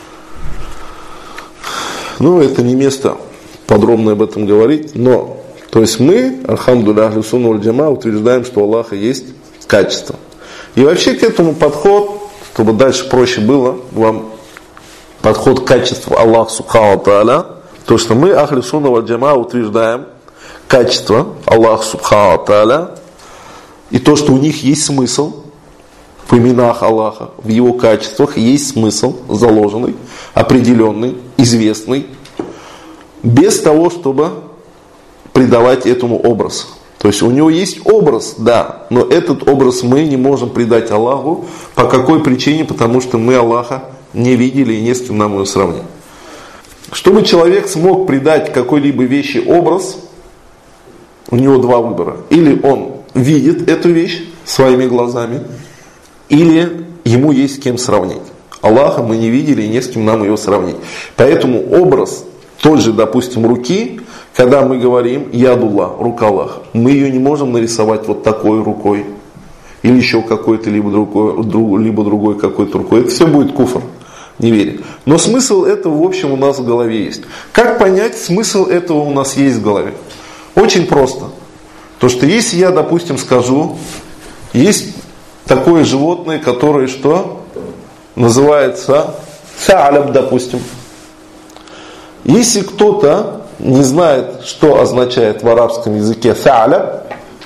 Ну, это не место подробно об этом говорить, но, то есть мы, альхамдулилля, ахлю сунна валь джама, утверждаем, что у Аллаха есть качество. И вообще к этому подход, чтобы дальше проще было, вам подход к качеству Аллаха субхану ва тааля, то, что мы, ахлю сунна валь джама, утверждаем качество Аллаха субхану ва тааля, и то, что у них есть смысл в именах Аллаха, в его качествах есть смысл заложенный, определенный, известный, без того, чтобы придавать этому образ. То есть у него есть образ, да, но этот образ мы не можем придать Аллаху. По какой причине? Потому что мы Аллаха не видели и не с кем нам его сравнить. Чтобы человек смог придать какой-либо вещи образ, у него два выбора. Или он видит эту вещь своими глазами, или ему есть с кем сравнить. Аллаха мы не видели и не с кем нам его сравнить. Поэтому образ той же, допустим, руки, когда мы говорим ядулла, рука Аллаха, мы ее не можем нарисовать вот такой рукой, или еще какой-то, либо другой, либо другой какой-то рукой. Это все будет куфр, неверие. Но смысл этого, в общем, у нас в голове есть. Как понять, смысл этого у нас есть в голове? Очень просто. То, что если я, допустим, скажу, есть такое животное, которое что? Называется са'лаб, допустим. Если кто-то не знает, что означает в арабском языке са'лаб,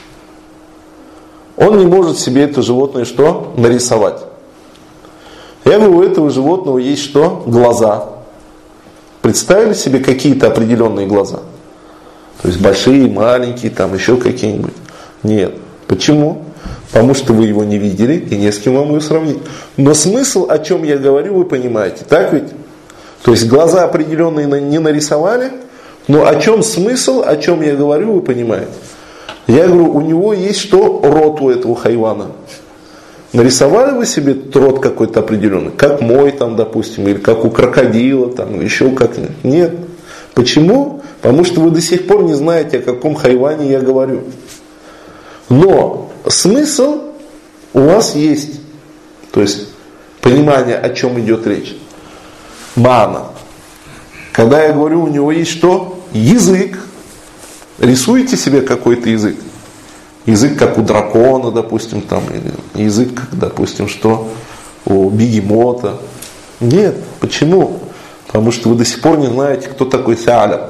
он не может себе это животное что? Нарисовать. Я говорю, у этого животного есть что? Глаза. Представили себе какие-то определенные глаза? То есть большие, маленькие, там еще какие-нибудь? Нет. Почему? потому что вы его не видели и не с кем вам его сравнить. Но смысл, о чем я говорю, вы понимаете, так ведь? То есть глаза определенные не нарисовали, но о чем смысл, о чем я говорю, вы понимаете. Я говорю, у него есть что? Рот у этого хайвана. Нарисовали вы себе рот какой-то определенный, как мой там, допустим, или как у крокодила, там, еще как-нибудь? Нет. Почему? Потому что вы до сих пор не знаете, о каком хайване я говорю. Но смысл у вас есть. То есть понимание, о чем идет речь. Мана. Когда я говорю, у него есть что? Язык. Рисуете себе какой-то язык. Язык, как у дракона, допустим, там, или язык, как, допустим, что у бегемота. Нет. Почему? Потому что вы до сих пор не знаете, кто такой Са'аляб.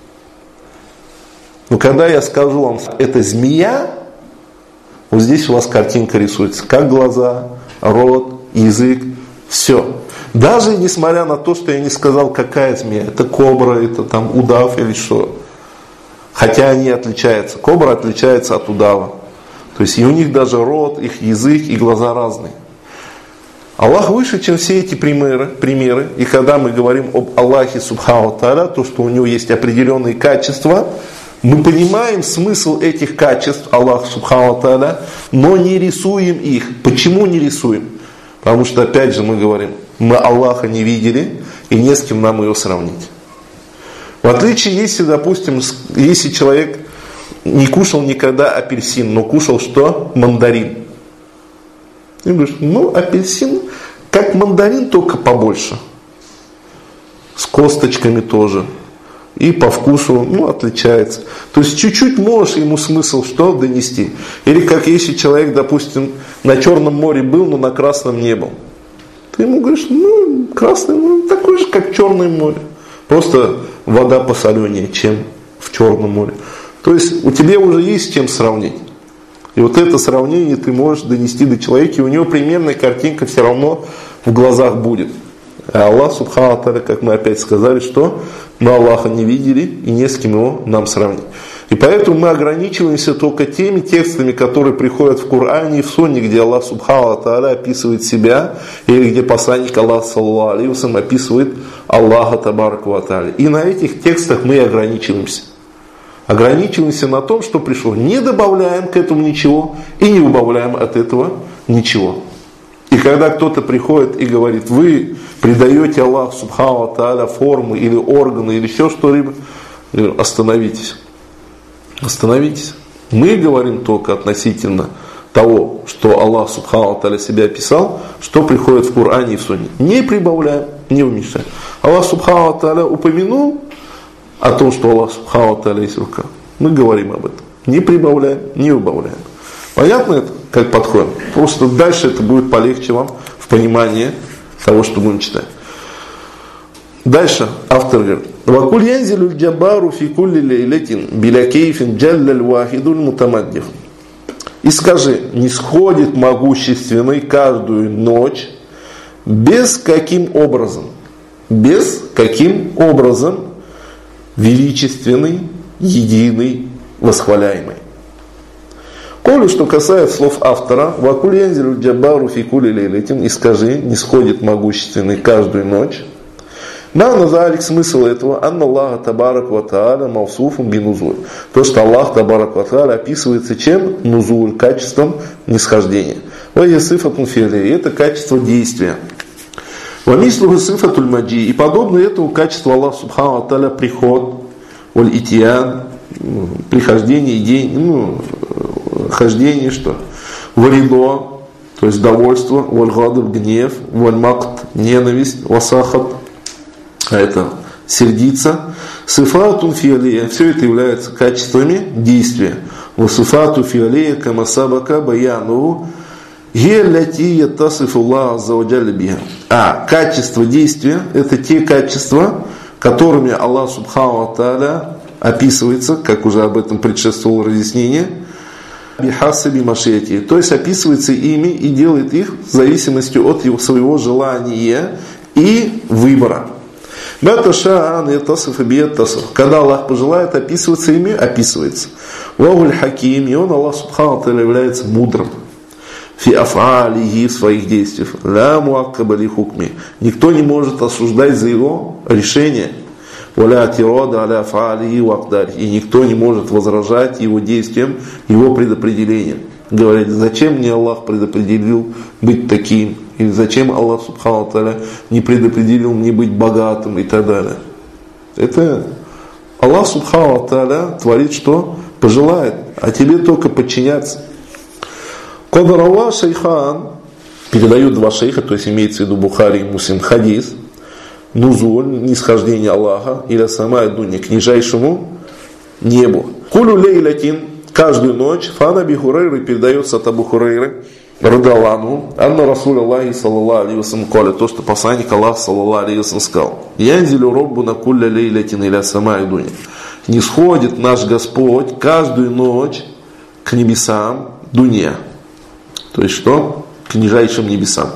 Но когда я скажу вам, это змея, вот здесь у вас картинка рисуется. Как глаза, рот, язык, все. Даже несмотря на то, что я не сказал, какая змея. Это кобра, это там удав или что. Хотя они отличаются. Кобра отличается от удава. То есть и у них даже рот, их язык и глаза разные. Аллах выше, чем все эти примеры, примеры. И когда мы говорим об Аллахе Субхану Тааля, то, что у него есть определенные качества, мы понимаем смысл этих качеств Аллаха Субхану Тааля, но не рисуем их. Почему не рисуем? Потому что, опять же, мы говорим, мы Аллаха не видели, и не с кем нам его сравнить. В отличие, если, допустим, если человек не кушал никогда апельсин, но кушал что? Мандарин. И говоришь, ну, апельсин, как мандарин, только побольше. С косточками тоже. И по вкусу, ну, отличается. То есть, чуть-чуть можешь ему смысл что донести. Или как если человек, допустим, на Черном море был, но на Красном не был. Ты ему говоришь, ну, Красное море такое же, как Черное море. Просто вода посоленее, чем в Черном море. То есть, у тебя уже есть с чем сравнить. И вот это сравнение ты можешь донести до человека, и у него примерная картинка все равно в глазах будет. А Аллах Субхану Тааля, как мы опять сказали, что мы Аллаха не видели и не с кем его нам сравнить. И поэтому мы ограничиваемся только теми текстами, которые приходят в Коране и в Сунне, где Аллах Субхану Тааля описывает себя, или где посланник Аллаха саллаллаху алейхи ва саллям описывает Аллаха Табарака ва Тааля. И на этих текстах мы ограничиваемся. Ограничиваемся на том, что пришло. Не добавляем к этому ничего и не убавляем от этого ничего. И когда кто-то приходит и говорит, вы придаете Аллаху Субхану Тааля формы или органы или все что-либо, остановитесь. Остановитесь. Мы говорим только относительно того, что Аллах Субхану Тааля себя описал, что приходит в Коране и в Сунне. Не прибавляем, не уменьшаем. Аллах Субхану Тааля упомянул о том, что Аллах Субхану Тааля есть рука. Мы говорим об этом. Не прибавляем, не убавляем. Понятно это, как подходим? Просто дальше это будет полегче вам в понимании того, что будем читать. Дальше автор говорит: «Вакуль янзилю джабару фи кулли лейлетин биля кейфин джалляль вахидуль мутамаддих». И скажи, не сходит могущественный каждую ночь без каким образом? Без каким образом величественный, единый, восхваляемый. Колю, что касается слов автора, «Вакуль янзилю джабару фи кулли лейлетин», и скажи, не сходит могущественный каждую ночь. Мана залик, смысл этого, анна Аллаха Табарак ва Тааля мавсуфун би нузуль. То, что Аллах Табарак ва Тааля описывается чем? Нузуль, качеством нисхождения. Ва я сифатун фи'ли, это качество действия. Ва мислуху сифатуль маджи, и подобно этому качеству Аллах Субхану ва Тааля приход, валь итиян, прихождение, день, ну, хождение, что? Варидо, то есть довольство, валь гадаб, гнев, валь макт, ненависть, васахат, а это сердиться. Сифатун фиалия, все это является качествами действия. Васифату фиалия камасабака баяну гелляти ятасифуллах аззаваджалля биха. А качество действия — это те качества, которыми Аллах Субхану Тааля описывается, как уже об этом предшествовало разъяснение, бихасаби машияти, то есть описывается ими и делает их в зависимости от его, своего желания и выбора. Когда Аллах пожелает описываться ими, описывается. Вахуль хаким, и он, Аллах Субхану Тааля, является мудрым. фи аф'алихи, в своих действиях, ла муаккаба ли хукми, никто не может осуждать за его решение, валя тирада аля аф'алихи ва акдарихи, и никто не может возражать его действиям, его предопределениям. Говорит, зачем мне Аллах предопределил быть таким, или зачем Аллах субхану ва тааля не предопределил мне быть богатым и так далее. Это Аллах субхану ва тааля творит, что пожелает, а тебе только подчиняться. Кадараллах шейхан, передают два шейха, то есть имеется в виду Бухари и Муслим, хадис, нузуль, нисхождение Аллаха, или самая дуня, к нижайшему небу. Кулю лейлятин, каждую ночь, фан Аби Хурайры, передается от Абу Хурайры, радаллаху, анна Расуль Аллахи саллаллаху алейхи ва саллям коля, то, что посланник Аллаха саллаллаху алейхи ва саллям сказал, янзилю роббу на кулля лейлятин иля самая дуня. Не сходит наш Господь каждую ночь к небесам дуня. То есть что? К нижайшим небесам.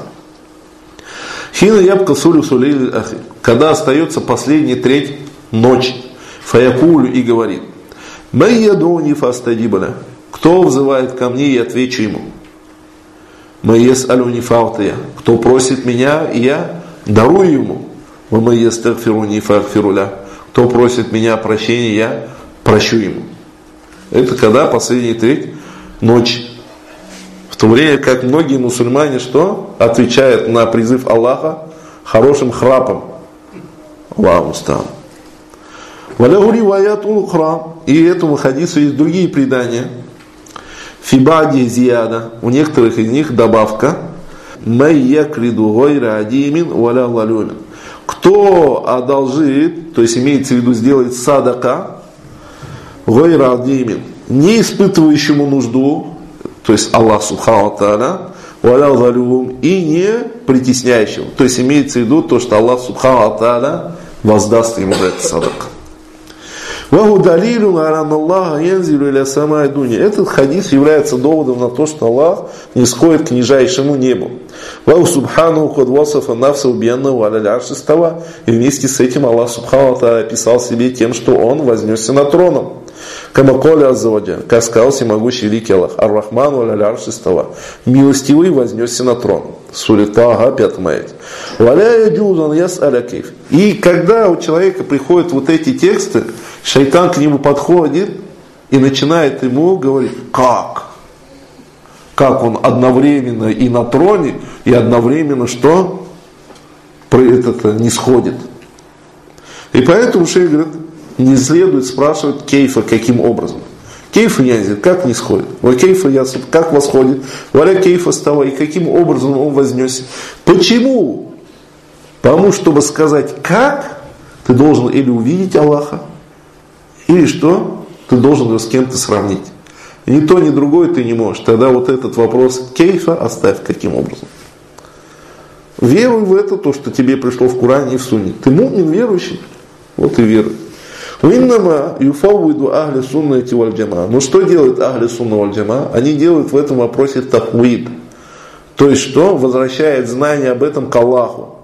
Хина ябка сулю сулейль ахи. Когда остается последняя треть ночи. Фаякулю и говорит. Майядуни фастадибаля. Кто взывает ко мне, я отвечу ему. Майес алюни фаутия. Кто просит меня, я дарую ему. Майес тагфируни фагфируля. Кто просит меня прощения, я прощу ему. Это когда последняя треть ночи. В то время как многие мусульмане что? Отвечают на призыв Аллаха хорошим храпом. Аллаху муста'ан. Валягу риваят ухра. И этому хадису есть другие предания. Фибади зияда. У некоторых из них добавка. Май якриду гойра адимин валя лалюмин. Кто одолжит, то есть имеется в виду сделает садака, гойра адимин, не испытывающему нужду, то есть Аллах субхану ва тааля, валя залюм, и не притесняющему. То есть имеется в виду то, что Аллах субхану ва тааля воздаст ему за это садак. Этот хадис является доводом на то, что Аллах не сходит к нижайшему небу. И вместе с этим Аллах субхану ва тааля описал себе тем, что Он вознесся над троном. Как сказал всемогущий великий Аллах, Ар-Рахман валя арши става. Милостивый вознесся на трон. Сура Таха, пятая аят. И когда у человека приходят вот эти тексты, шайтан к нему подходит и начинает ему говорить, как? Как он одновременно и на троне, и одновременно что? Это не сходит. И поэтому шейх говорит, не следует спрашивать кейфа, каким образом. Кейфа янзит, как не сходит. Ва кейфа ясуд, как восходит. Валя кейфа става, и каким образом он вознесся. Почему? Потому, чтобы сказать как, ты должен или увидеть Аллаха, или что? Ты должен его с кем-то сравнить. Ни то, ни другое ты не можешь. Тогда вот этот вопрос кейфа оставь каким образом. Веруй в это, то, что тебе пришло в Коране и в Сунне. Ты мумин, верующий, вот и веруй. Но что делает ахли сунна валь джама? Они делают в этом вопросе тафвид. То есть что? Возвращает знание об этом к Аллаху.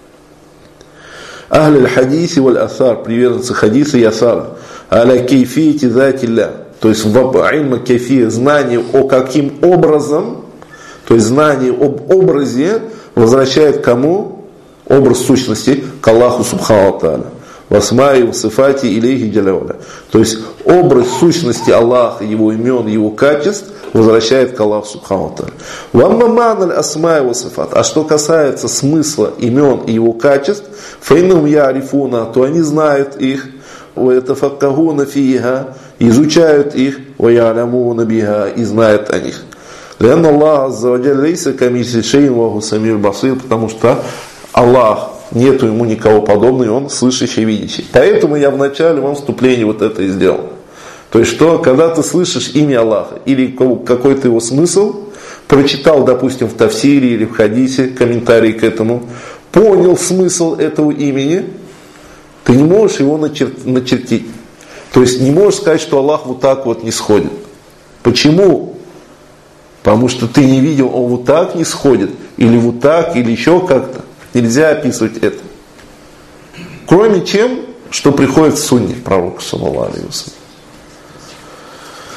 Ахли аль-хадиси валь асар, приверженцы хадиса и асара. Аля кейфияти затилля. То есть в ильма кейфия, знание о каким образом, то есть знание об образе возвращает кому? Образ сущности к Аллаху субхану ва тааля. Васмаи, васифати, илейхи джаляваля. То есть образ сущности Аллаха, его имен, его качеств возвращает к Аллаху субхану ва тааля. Ваммаманаль асмаи васифат. А что касается смысла имен и его качеств, фейнум ярифуна, то они знают их, ваятафаккахуна фиха, изучают их, ваялямуна биха, и знают о них. Лянна Аллах азза ва джалля лейса камисли шейин ва ху самир басир, потому что Аллах, нету ему никого подобного, и он слышащий, видящий. Поэтому я в начале вам вступление вот это и сделал. То есть, что когда ты слышишь имя Аллаха или какой-то его смысл, прочитал, допустим, в тафсире или в хадисе комментарий к этому, понял смысл этого имени, ты не можешь его начер- начертить. То есть не можешь сказать, что Аллах вот так вот не сходит. Почему? Потому что ты не видел, он вот так не сходит, или вот так, или еще как-то. Нельзя описывать это. Кроме чем, что приходит в сунне пророка саллаллаху алейхи ва саллям.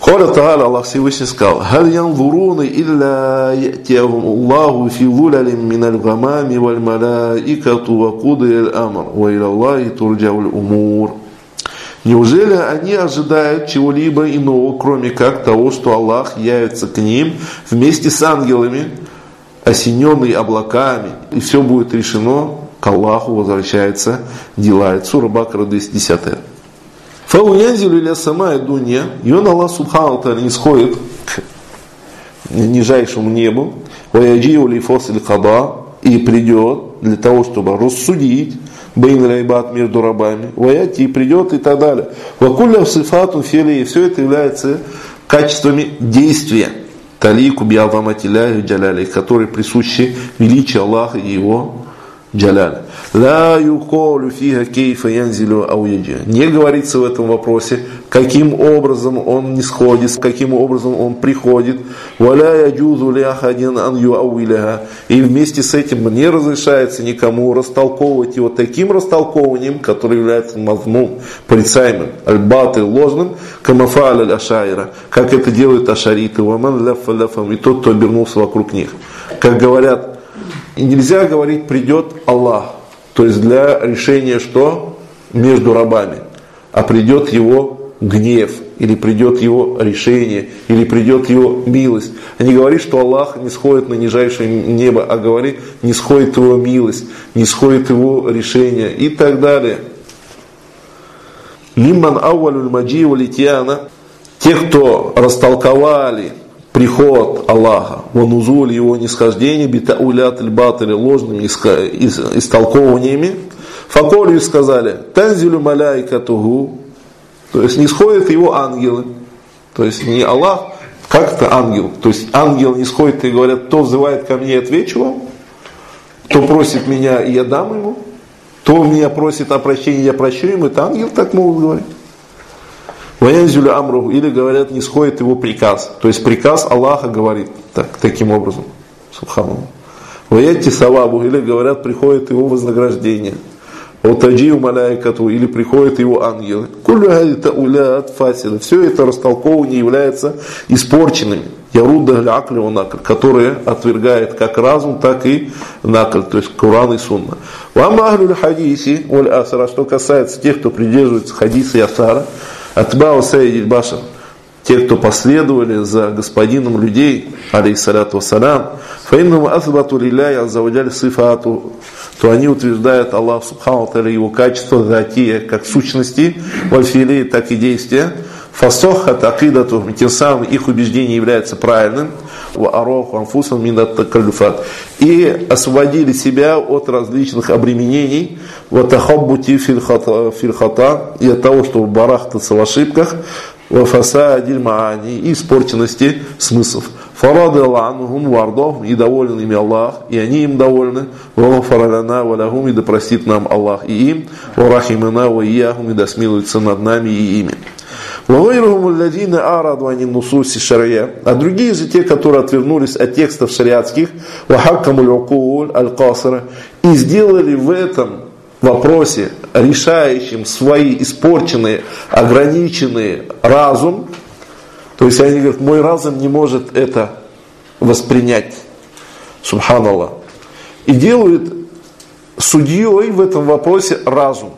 Каля Тааля, Аллах Всевышний сказал: «Халь янзуруна илля ятиахум Аллаху фи зулалин миналь гамами валь малаикату ва кудияль амр, ва иля Аллахи турджауль умур». Неужели они ожидают чего-либо иного, кроме как того, что Аллах явится к ним вместе с ангелами, осененный облаками, и все будет решено, к Аллаху возвращаются дела. Сура Бакара двести десять. Фауянзилю иля самая дунья, и он, Аллах Субхану Тааля, не сходит к нижайшему небу, ваяджиу ли фосиль хада, и придет для того, чтобы рассудить бейн райбат между рабами, ваяти, и придет, и так далее. Вакулля сифатун фили, и все это является качествами действия, талику биаваматиля джаляли, которые присущи величию Аллаха и его джаляля. Ла юколю фиха кейфа янзилю ауяджи. Не говорится в этом вопросе, каким образом он не сходит, каким образом он приходит. Валя яджузу ляхадин ан юауиляха. И вместе с этим не разрешается никому растолковывать его таким растолкованием, которое является мазмум, порицаемым, аль-баты, ложным, камафаль аль-ашайра, как это делают ашариты, ваман ляфа ляфам, и тот, кто обернулся вокруг них. Как говорят, нельзя говорить «придет Аллах», то есть для решения что? Между рабами. А придет его гнев, или придет его решение, или придет его милость. А не говори, что Аллах не сходит на нижайшее небо, а говори, не сходит его милость, не сходит его решение и так далее. Лимман ауалюль маджи валитьяна, те, кто растолковали приход Аллаха, ванузуль его нисхождение, битаулят аль-батали, ложными истолкованиями, факолю сказали, танзилю маляйкатуху, то есть не сходят его ангелы, то есть не Аллах, как это ангел, то есть ангел не сходит и говорят, кто взывает ко мне, отвечу вам, кто просит меня, я дам ему, кто меня просит о прощении, я прощу ему, это ангел, так могут говорить. Ваянзюлю амруху, или говорят, не сходит его приказ. То есть приказ Аллаха говорит так, таким образом. Субханаллах. Ваятти савабу, или говорят, приходит его вознаграждение. Отаджию маляйкату, или приходят его ангелы. Кулю гадита улят фасида. Все это растолкование является испорченными. Ярудда галякли у накль, которые отвергает как разум, так и накль, то есть Куран и Сунна. Вам ахлюль хадиси, уль асара, что касается тех, кто придерживается хадиса и асара, Атбау Сайдиль Башар, те, кто последовали за господином людей, алейхиссалату вассалям, фаиннам асбату лилляхи аззаваджаль сифату, то они утверждают Аллах Субхану Тааля его качество затия, как сущности, вальфилии, так и действия, фасохат акидату, тем самым их убеждение является правильным, и освободили себя от различных обременений, и от того, чтобы барахтаться в ошибках, и испорченности смыслов. И доволен ими Аллах, и они им довольны, и да простит нам Аллах и им, и да смилуется над нами и ими. А другие же те, которые отвернулись от текстов шариатских, и сделали в этом вопросе решающим свои испорченные, ограниченные разум, то есть они говорят, мой разум не может это воспринять, субханаллах, и делают судьей в этом вопросе разум.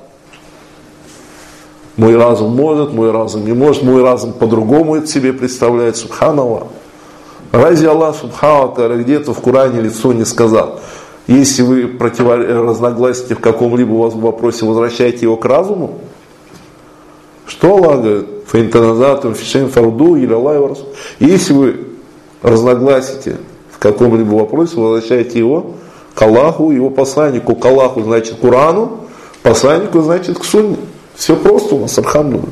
Мой разум может, мой разум не может, мой разум по-другому это себе представляет, субханаллах. Разве Аллах Субхану Тааля где-то в Коране лицо не сказал, если вы против... разногласите в каком-либо вопросе, возвращайте его к разуму? Что Аллах говорит? Фаинтаназатум фишен фарду или Аллах. Если вы разногласите в каком-либо вопросе, возвращайте его к Аллаху, его посланнику. К Аллаху значит к Корану, посланнику значит к Сунне. Все просто у нас, алхамдулилlah.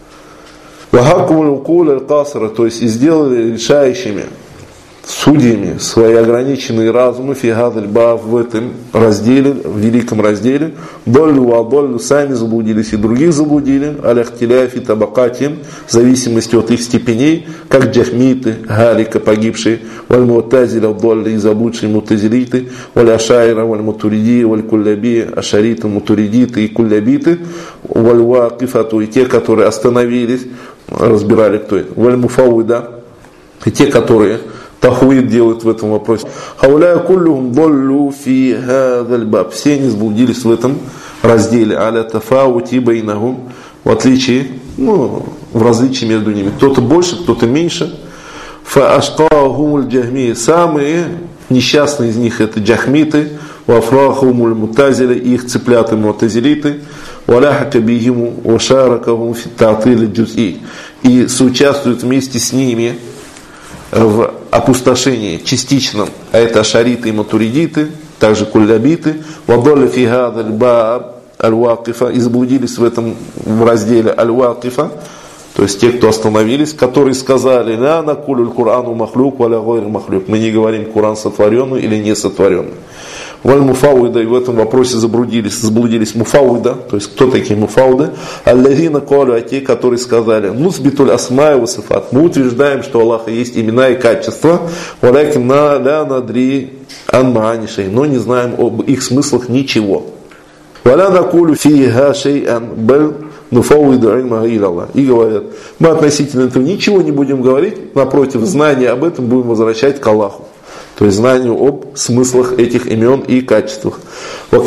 То есть и сделали решающими судьями свои ограниченные разумы фигадальба в этом разделе, в великом разделе, долю вадолю, сами заблудились и других заблудили, аляхтиляфи табакатим, в зависимости от их степеней, как джахмиты, галика погибшие, валь-мутазиля, долли и заблудшие мутазилиты, валь-ашайра, валь-мутуриди, валь-кулляби, ашариты, мутуридиты и куллябиты, валь-вакифату, и те, которые остановились, разбирали, кто это. Валь-муфауида, и те, которые тахуид делают в этом вопросе. Хауляя куллюхум доллю фи хадаль баб. Все они заблудились в этом разделе. Аля тафаути байнахум. В отличие, ну, в различии между ними. Кто-то больше, кто-то меньше. Фа ашкахумуль джахми. Самые несчастные из них это джахмиты. Вафрахумуль мутазили. Их цыпляты мутазилиты. Валяхака бигиму вашаракахум фиттатили джуз'i. И соучаствуют вместе с ними в опустошении частичном, а это ашариты и матуридиты, также куллябиты, вадолля фи гадаль бааб аль-вакифа, и заблудились в этом в разделе аль-вакифа, то есть те, кто остановились, которые сказали: ля накулю аль-Курану махлюк валя гойр махлюк, мы не говорим Куран сотворенный или не сотворенный. Валь-муфауида, и в этом вопросе заблудились, заблудились муфауида, то есть кто такие муфауды? Аллазина калю, а те, которые сказали: нусбитуль асмай ва сифат, мы утверждаем, что у Аллаха есть имена и качества, валякин на ля надри ан маанишей, но не знаем об их смыслах ничего. Валя накулю фиха шей'ан бал нуфауиду ильма илля. И говорят: мы относительно этого ничего не будем говорить, напротив, знание об этом будем возвращать к Аллаху. То есть знанию об смыслах этих имен и качествах. И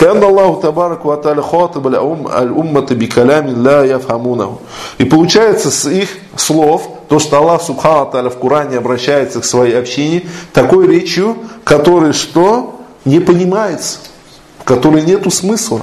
получается с их слов, то, что Аллах Субхану ва Тааля в Коране обращается к своей общине такой речью, которой что? Не понимается, в которой нету смысла.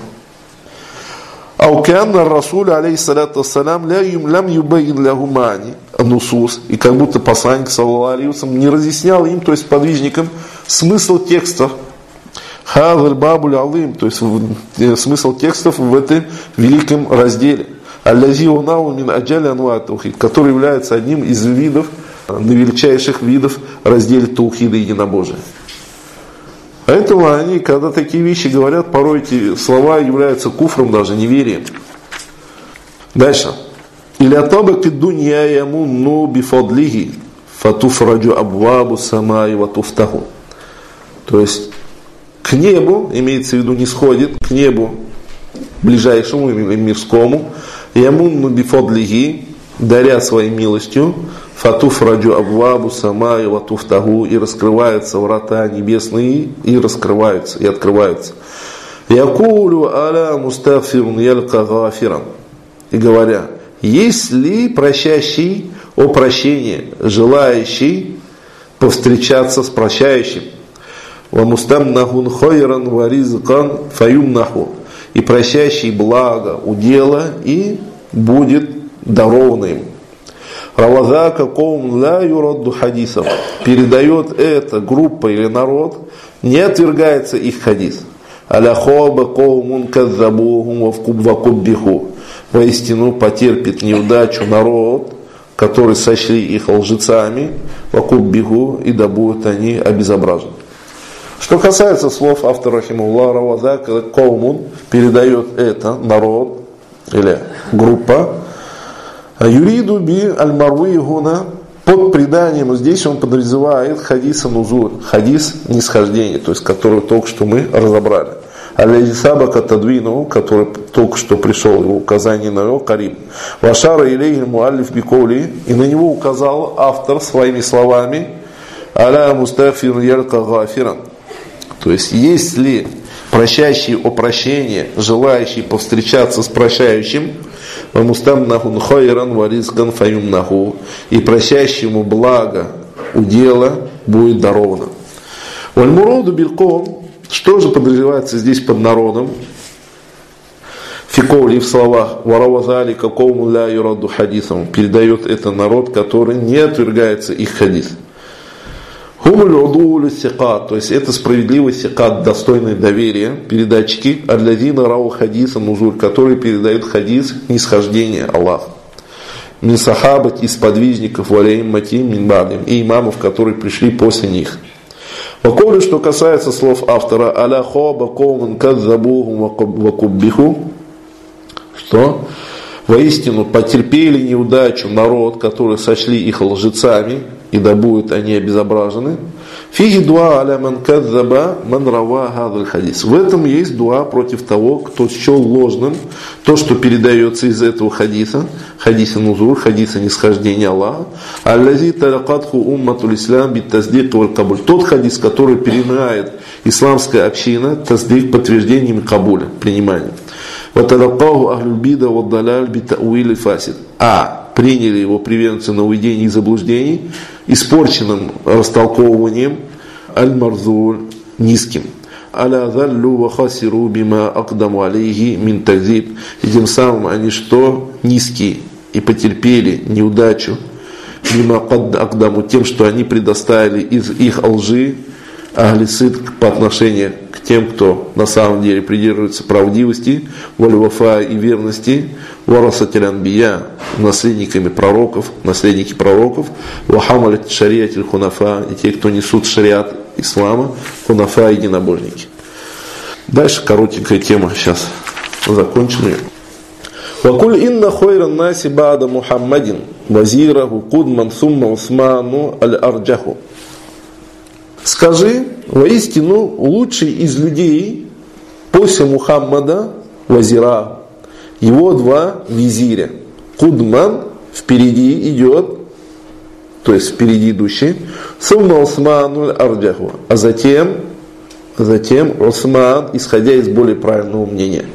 Аукянна Расуль алейхиссалату вассалям лям юбейн лягу маани нусус, и как будто посланник саллаллаху алейхи ва саллям не разъяснял им, то есть подвижникам, смысл текстов. Хазаль бабуль алим, то есть смысл текстов в этом великом разделе. Аллази унау мин аджали анва таухид, который является одним из видов, наивеличайших видов раздела таухида единобожия. Поэтому они, когда такие вещи говорят, порой эти слова являются куфром, даже неверием. Дальше. Или атабаки дунья ямунну бифадлихи фатуфраджу абвабу самай ватуфтаху. То есть к небу, имеется в виду, не сходит, к небу ближайшему или мирскому, ямунну бифадлихи, даря своей милостью, фатуфраджу абвабу самай ватуфтаху, и раскрываются врата небесные, и раскрываются, и открываются. Якулю аля мустафирун ялка гафиран. И говоря: есть ли прощающий о прощении, желающий повстречаться с прощающим? Ва мустамнахун хойран ва ризкан фаюмнаху. И прощающий благо удела, и будет даровано им. Равазака коум ла юрадду хадисом. Передает это группа или народ, не отвергается их хадис. Аляхоба коумун каззабухум вакуббиху. Воистину потерпит неудачу народ, который сочли их лжецами, вакуббиху, и да будут они обезображены. Что касается слов автора рахимахуллах, равазака коумун, передает это народ или группа. Юриду би аль-марви гуна, под преданием здесь он подразумевает хадиса нузуль, хадис нисхождения, то есть который только что мы разобрали. Аль-Сабака тадвину, который только что пришел, его указание на его кариб. Вашара илейхи муаллиф биколи, и на него указал автор своими словами: аля мустафир ялка гафиран. То есть есть ли прощающий о прощении, желающий повстречаться с прощающим, и прощающему благо удела будет даровано. Вальмуроду билком, что же подразумевается здесь под народом? Фиколи в словах варавазали какому ля юраду хадисом, передает это народ, который не отвергается их хадис. Хумуль сикат, то есть это справедливый сикат, достойный доверия, передатчики, адлядина рау хадиса нузуль, которые передают хадис нисхождения Аллаха. Мин сахабат из подвижников валейм матим мин бадим, и имамов, которые пришли после них. Ваколи, что касается слов автора, аля хоба коуман каззабухум вакуббиху, что воистину потерпели неудачу народ, который сочли их лжецами, и да будут они обезображены. Фиги дуа аля ман кадзаба ман рава хадаль хадис. В этом есть дуа против того, кто счел ложным то, что передается из этого хадиса, хадиса нузур, хадиса нисхождения Аллаха. Аллази талакатху умматул ислам бит таздик валь кабуль. Тот хадис, который принимает исламская община, таздик подтверждением кабуля, приниманием. Ваталакаху ахлюль бида ваддаляль бит тауили фасид. А приняли его приверженцы нововведений и заблуждений испорченным растолковыванием аль-марзуль, низким. Аля заллю ва хасиру бима акдаму алейхи мин тазиб. И тем самым они что? Низкие. И потерпели неудачу бима акдаму, тем, что они предоставили из их лжи ахли сидк по отношению к тем, кто на самом деле придерживается правдивости, валь-вафа и верности, варасатиль анбия, наследниками пророков, наследники пророков, вахамалят шариатиль хунафа, и те, кто несут шариат ислама, хунафа, единобожники. Дальше коротенькая тема, сейчас закончим ее. وَقُلْ إِنَّ خَيْرَ النَّاسِ بَعْدَ مُحَمَّدٍ وَزِيرَهُ قُدْمًا ثُمَّ عُثْمَانُ الْأَرْجَحُ. Скажи, воистину лучший из людей после Мухаммада вазира, его два визиря. Кудман впереди идет, то есть впереди идущий, сумма Усмануль Арджаху, а затем, затем Усман, исходя из более правильного мнения.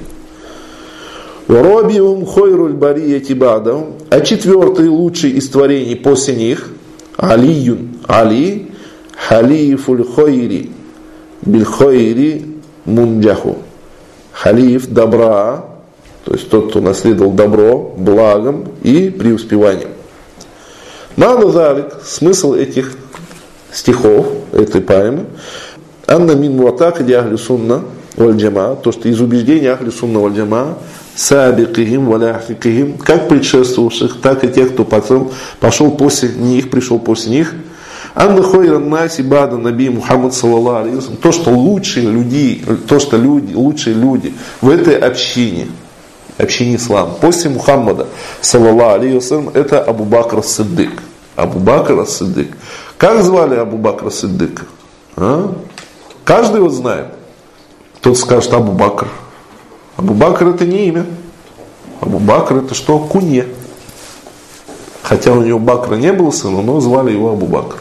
Варабиум хойруль барияти бадам, а четвертый лучший из творений после них, Алиюн, Али, халифуль хойри, биль хойри мунджаху. Халиф добра, то есть тот, кто наследовал добро, благом и преуспеванием. Надо залик, смысл этих стихов, этой поэмы, анна мин муатакади ахли сунна валь джама, то, что из убеждения ахли сунна валь джама, сабикихим валяхикихим, как предшествовавших, так и тех, кто пошел, пошел после них, пришел после них, анна хойран наси бада наби Мухаммад саллаллаху алейхи ва саллям, то, что лучшие люди, то, что люди, лучшие люди в этой общине, общине ислама, после Мухаммада саллаллаху алейхи ва саллям, это Абу Бакр ас-Сиддик. Абу Бакр ас-Сиддик. Как звали Абу Бакр ас-Сиддика? А? Каждый его знает. Кто-то скажет Абу Бакр. Абу Бакр это не имя. Абу Бакр это что? Кунья. Хотя у него Бакра не было сына, но звали его Абу Бакр.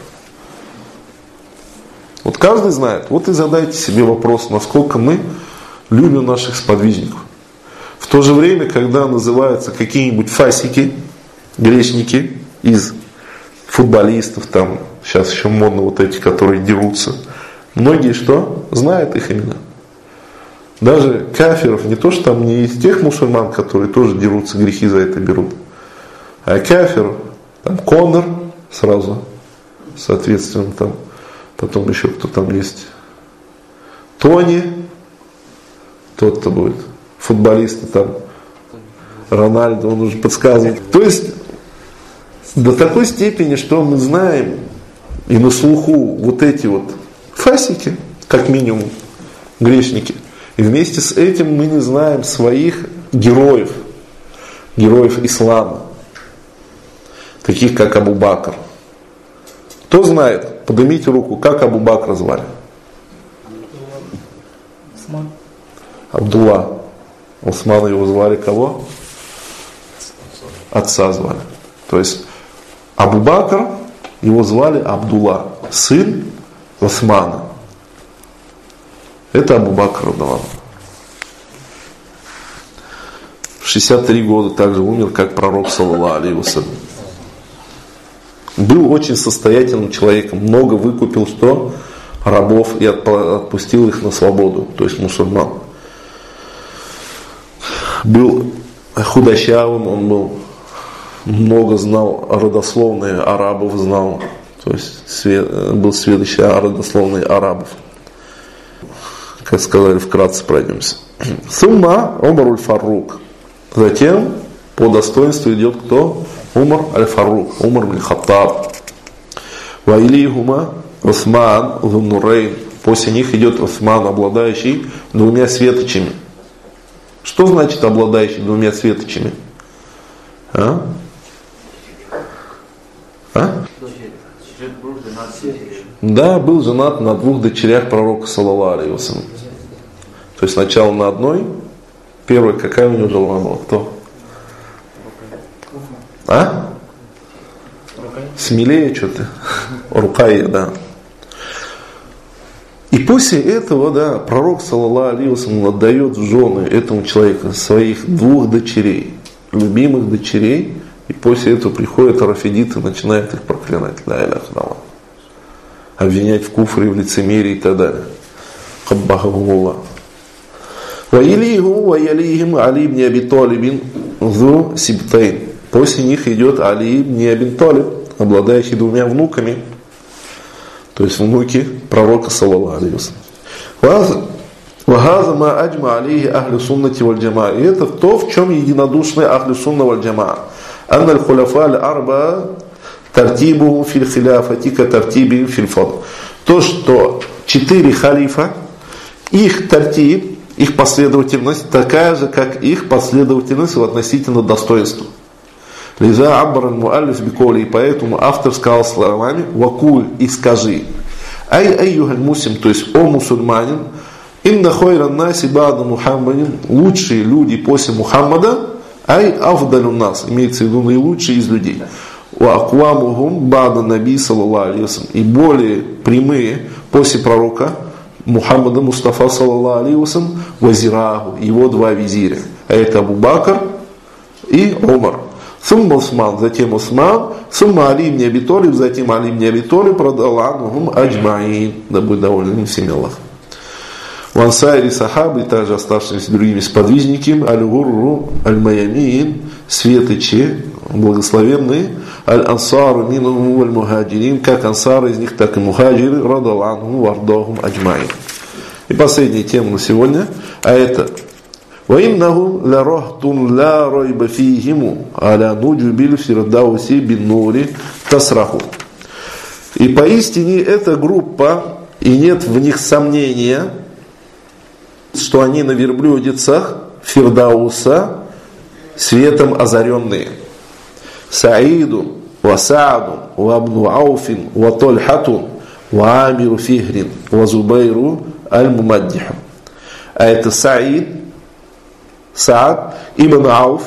Вот каждый знает. Вот и задайте себе вопрос, насколько мы любим наших сподвижников. В то же время, когда называются какие-нибудь фасики, грешники из футболистов, там сейчас еще модно вот эти, которые дерутся, многие что? Знают их имена. Даже кафиров, не то, что там не из тех мусульман, которые тоже дерутся, грехи за это берут, а кафиров, там Конор сразу, соответственно, там, потом еще кто там есть, Тони, тот-то будет, футболисты там, Рональдо, он уже подсказывает. То есть, до такой степени, что мы знаем и на слуху вот эти вот фасики, как минимум, грешники. И вместе с этим мы не знаем своих героев, героев ислама, таких как Абу Бакр. Кто знает? Поднимите руку, как Абу Бакра звали? Усман. Абдулла. Усмана его звали кого? Отца звали. То есть Абу Бакр, его звали Абдулла, сын Усмана. Это Абу Бакр радхиаллаху. В шестьдесят три года также умер, как пророк саллаллаху алейхи ва саллям. Был очень состоятельным человеком, много выкупил что? Рабов и отпустил их на свободу, то есть мусульман. Был худощавым, он был, много знал родословные арабов, знал, то есть был сведущий о родословной арабов. Как сказали, вкратце пройдемся. Сумма Умар аль-Фарук. Затем по достоинству идет кто? Умар аль-Фарук, Умар аль-Хаттаб. Ва илейхума Усман зун-Нурейн. После них идет Усман, обладающий двумя светочами. Что значит обладающий двумя светочами? А? А? Да, был женат на двух дочерях пророка, саллаллаху алейхи вассалям. То есть сначала на одной, первая какая у него жена была? Кто? А? Смелее что-то. Рукайя, да. И после этого, да, пророк, саллаллаху алейхи вассалям, отдает в жены этому человеку своих двух дочерей, любимых дочерей, и после этого приходят рафидиты и начинают их проклинать. Ла иляха илlallah. Обвинять в куфре, в лицемерии и так далее. Каббахахумуллах. Ваилиху ваилихим Али ибн Аби Талибин зу сибтайн. После них идет Али ибн Аби Талиб, обладающий двумя внуками, то есть внуки пророка, саллаллаху алейхи вассалям. Вахаза ма аджма алейхи ахлю суннати валь джамаа. И это то, в чем единодушны ахлю сунна валь джамаа. Анна аль-хуляфа аль-арба тартибу фил хиляфати ка тартиби фил фадл. То, что четыре халифа, их тартиб, их последовательность такая же, как их последовательность в относительно достоинства. Лиза аббар аль-муаллиф биколи, и поэтому автор сказал словами вакуль, и скажи. Ай айюхаль муслим, то есть о мусульманин, инна хойран наси ба'да Мухаммадин, лучшие люди после Мухаммада, ай афдалю нас, имеется в виду наилучшие из людей. Ва аквамухум ба'да наби саллаллаху алейхи вассалям, и более прямые после пророка Мухаммада Мустафа саллаллаху алейхи вассалям, вазираху, его два визиря. А это Абу Бакр и Умар. Сумма Усман, затем Усман, сумма Али ибн Аби Талиб, затем Али ибн Аби Талиб, радаллаху аджмаин, да будет доволен всеми Аллах. Вансайри сахабы, также оставшиеся другими сподвижниками, аль-гурру, аль-маямин, светочи, благословенные, аль-ансару минуху валь-мухаджирин, как ансары из них, так и мухаджиры, радаллаху вардахум аджмаин. И последняя тема на сегодня, а это وَإِنَّهُمْ لَرَهْتٌ لَا رَيْبَ فِيهِمُ عَلَى نُجُبِ الْفِرْدَوْسِ بِالنُّورِ تَسْرَحُ. И поистине эта группа, и нет в них сомнения, что они на верблюдицах Фирдауса светом озаренные. Саиду, ва Сааду, ва Абну Ауфин, ва Тольхатун, ва Амиру Фихрин, ва Зубайру Аль-Мумаддиху. А это Саид, Саад, Ибн Ауф,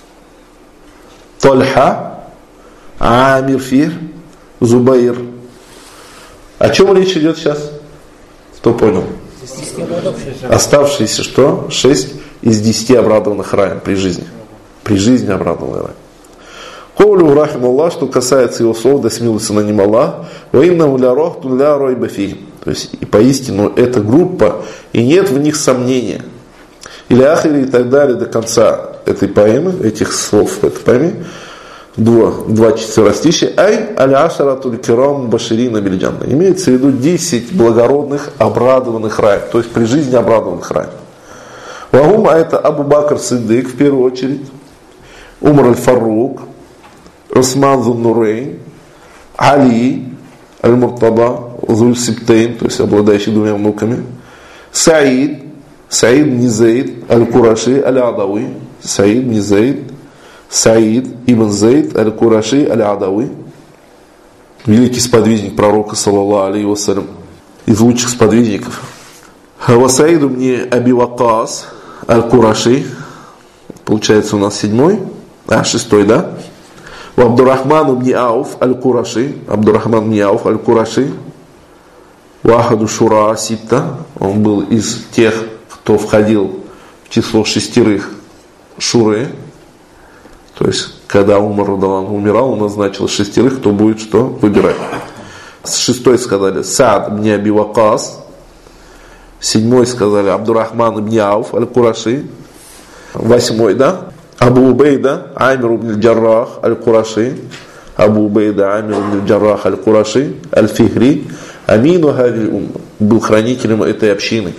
Тольха, Амир Фир, Зубайр. О чем речь идет сейчас? Кто понял? Оставшиеся что? Шесть из десяти обрадованных раем при жизни. При жизни обрадованный рай. Коулю рахималлах, что касается его слов, да смилуется на ним Аллах, во иннаху ля рахтун ля райба фихим. То есть, и поистину эта группа, и нет в них сомнения. Или ахири и так далее до конца этой поэмы, этих слов в этой поэме, два, два четверостища, ай аль-ашаратуль кирам баширина бильджанна. Имеется в виду десять благородных, обрадованных раев, то есть при жизни обрадованных раев. Вагум, а это Абу Бакр Сиддик в первую очередь, Умар аль-Фарук, Усман зун-Нурейн, Али аль-Муртаба, Зуль-Сибтейн, то есть обладающий двумя внуками, Саид, Саид ибн Зейд аль-Кураши аль-Адауи, Саид ибн Зейд, Саид ибн Зейд аль-Кураши аль-Адауи, великий сподвижник пророка, саллаллаху алейхи вассалям, из лучших сподвижников. Ва Саид ибн Аби Ваккас аль-Кураши, получается у нас седьмой, а шестой, да? Ва Абдуррахман ибн Ауф аль-Кураши, Абдуррахман ибн Ауф аль-Кураши, Вахаду Шура Ситта, он был из тех, кто входил в число шестерых Шуры, то есть, когда Умар умирал, он назначил шестерых, кто будет что выбирать. С шестой сказали Саад ибн Аби Ваккас, седьмой сказали Абдуррахман ибн Ауф аль-Кураши, восьмой, да, Абу Убейда Амир ибн аль-Джаррах аль-Кураши, Абу Убейда Амир ибн аль-Джаррах аль-Кураши аль-Фихри, Амину Хавиль был хранителем этой общины.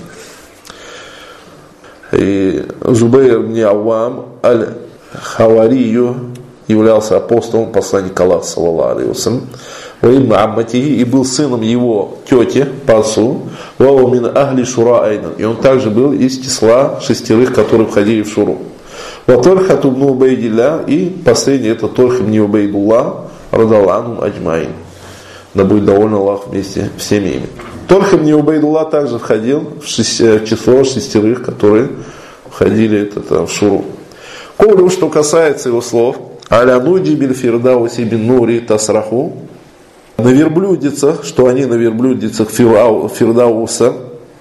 И Зубайр ибн Аввам аль-Хаварию являлся апостолом, посланника Аллаха, саллаллаху алейхи вассалям, ибн Амматихи, и был сыном его тети по отцу, ва мин ахли шура айнан, и он также был из числа шестерых, которые входили в шуру. Ва Тольхат ибн Убейдилля, и последний это Тольх ибн Убейдуллах радаллаху аджмаин. да будет доволен Аллах вместе всеми ими. Только мне Убайдуллах также входил в, шесть, в число шестерых, которые входили это, в шуру. Колю, что касается его слов, аля нуджи биль фирдауси бин нури тасраху, на верблюдицах, что они на верблюдицах Фирдауса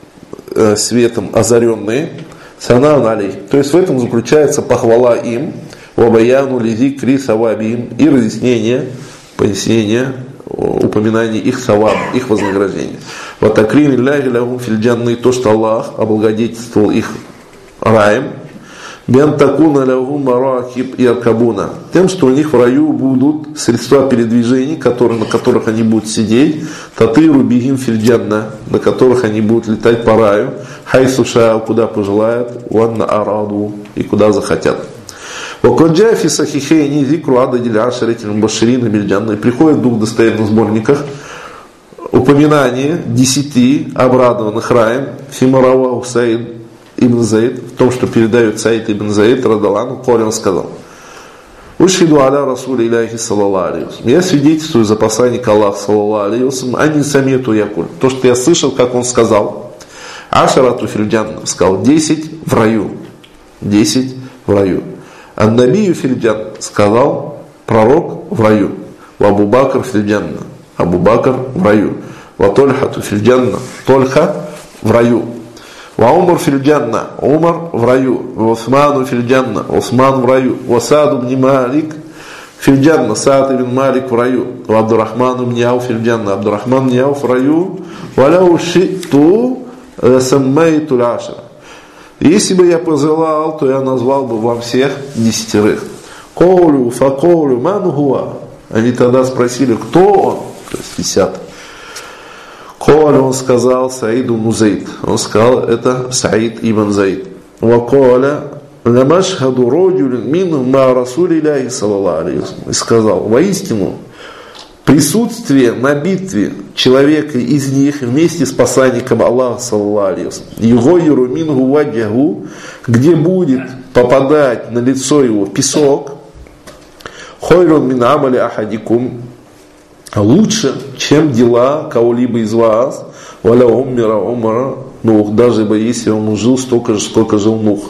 э, светом озаренные, санан алей. То есть в этом заключается похвала им, вабаяну лизикри савабим, и разъяснение, пояснение, упоминание их саваб, их вознаграждения. Вот такрим илляхи лягум фильджанны, то, что Аллах облагодетельствовал их раем, бен такуна лягум маракиб и аркабуна, тем, что у них в раю будут средства передвижений, которые, на которых они будут сидеть, татыру бигим фильджанна, на которых они будут летать по раю, хайсу шау, куда пожелают, ванна араду, и куда захотят. Вакоджа фи сахихейни зикру ададиль ашаритиль мубаширина бильджанна, и приходит в двух достоверных сборниках упоминание десяти обрадованных раем, фимарава Саид ибн Заид, в том, что передает Саид ибн Заид, радалану, коли он сказал: «Ушхиду аля расуля иляхи саллаллаху алейхи вассалям». Я свидетельствую за посланника Аллаха саллаллаху алейхи вассалям, ани самету якуль. То, что я слышал, как он сказал. Ашарату фильджан, сказал, десять в раю. Десять в раю. Ан-набию фильджан, сказал пророк в раю. Ва Абу Бакр фильджан, Абу Бакр в раю. Ва Тольхату фильджан, Тольха в раю. Ва Умар фильджанна, Умар в раю. Ва Усману фильджанна, Усман в раю. Ва Сааду бни Малик фильджанна, Саад ибн Малик в раю. Ва Абдурахману бни Ауф фильджанна, Абдурахман бни Ауф в раю. Ва ляу шиту саммейту ляшара. Если бы я пожелал, то я назвал бы вам всех десятерых. Коулю, факоулю, ману хуа. Они тогда спросили, кто он? То есть десятый. Коля, он сказал, Саиду Музейд. Он сказал, это Саид ибн Заид. Ваколя, ламашхаду роджулин мину ма расули иляхи саллаллаху алейхи вассалям. И сказал, воистину, присутствие на битве человека из них вместе с посланником Аллаха саллаллаху алейхи вассалям, его ерумингу ваджаху, где будет попадать на лицо его песок, хойрун мин амали ахадикум, лучше, чем дела кого-либо из вас, валя уммира умара Нух, даже бы если он жил столько же, сколько жил Нух.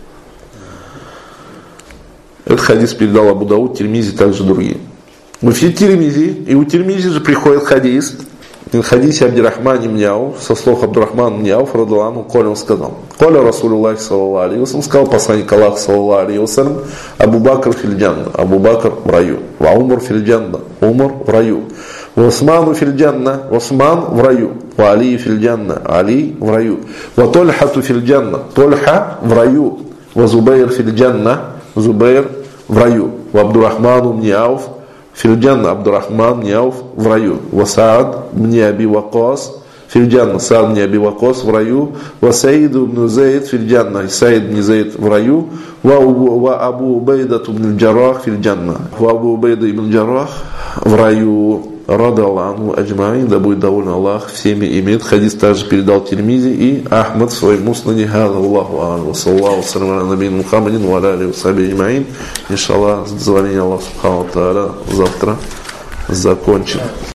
Этот хадис передал Абу Дауд, Тирмизи, также другие. В Тирмизи, и у Тирмизи же приходит хадис, в хадисе Абдурахман ибн Ауф, со слов Абдурахман ибн Ауф, радаллаху, коля он сказал, коля Расулуллах саллаллаху алейхи вассалям, сказал посланник Аллаха саллаллаху алейхи вассалям, Абу Бакр фильджанна, Абу Бакр в раю, ва Умар фильджанна, Умар в раю, ва Усману фильджанна, Усман в раю, ва Али фильджанна, Али в раю, ва Тольхату фильджанна, Тольха в раю, ва Зубайр фильджанна, Зубайр в раю, ва Абдурахману ибн Ауф фильджанна, Абдурахман ибн Ауф в раю, ва Саад ибн Аби Ваккас фильджанна, Саад ибн Аби Ваккас в раю, ва Саид ибн Заид фильджанна, Саид ибн Заид в раю, ва Абу Убайда ибн Джаррах фильджанна, ва Абу Убайда ибн Джаррах в раю. Радаллаху аджмаин, да будет доволен Аллах всеми ими. Хадис также передал Тирмизи и Ахмад в своем муснаде. Хаза Аллаху а'алам. Саллаллаху салям аля набийна Мухаммадин ва аля алихи ва сахбихи аджмаин. Иншаллах, с дозволения Аллаха субхану ва тааля завтра закончим.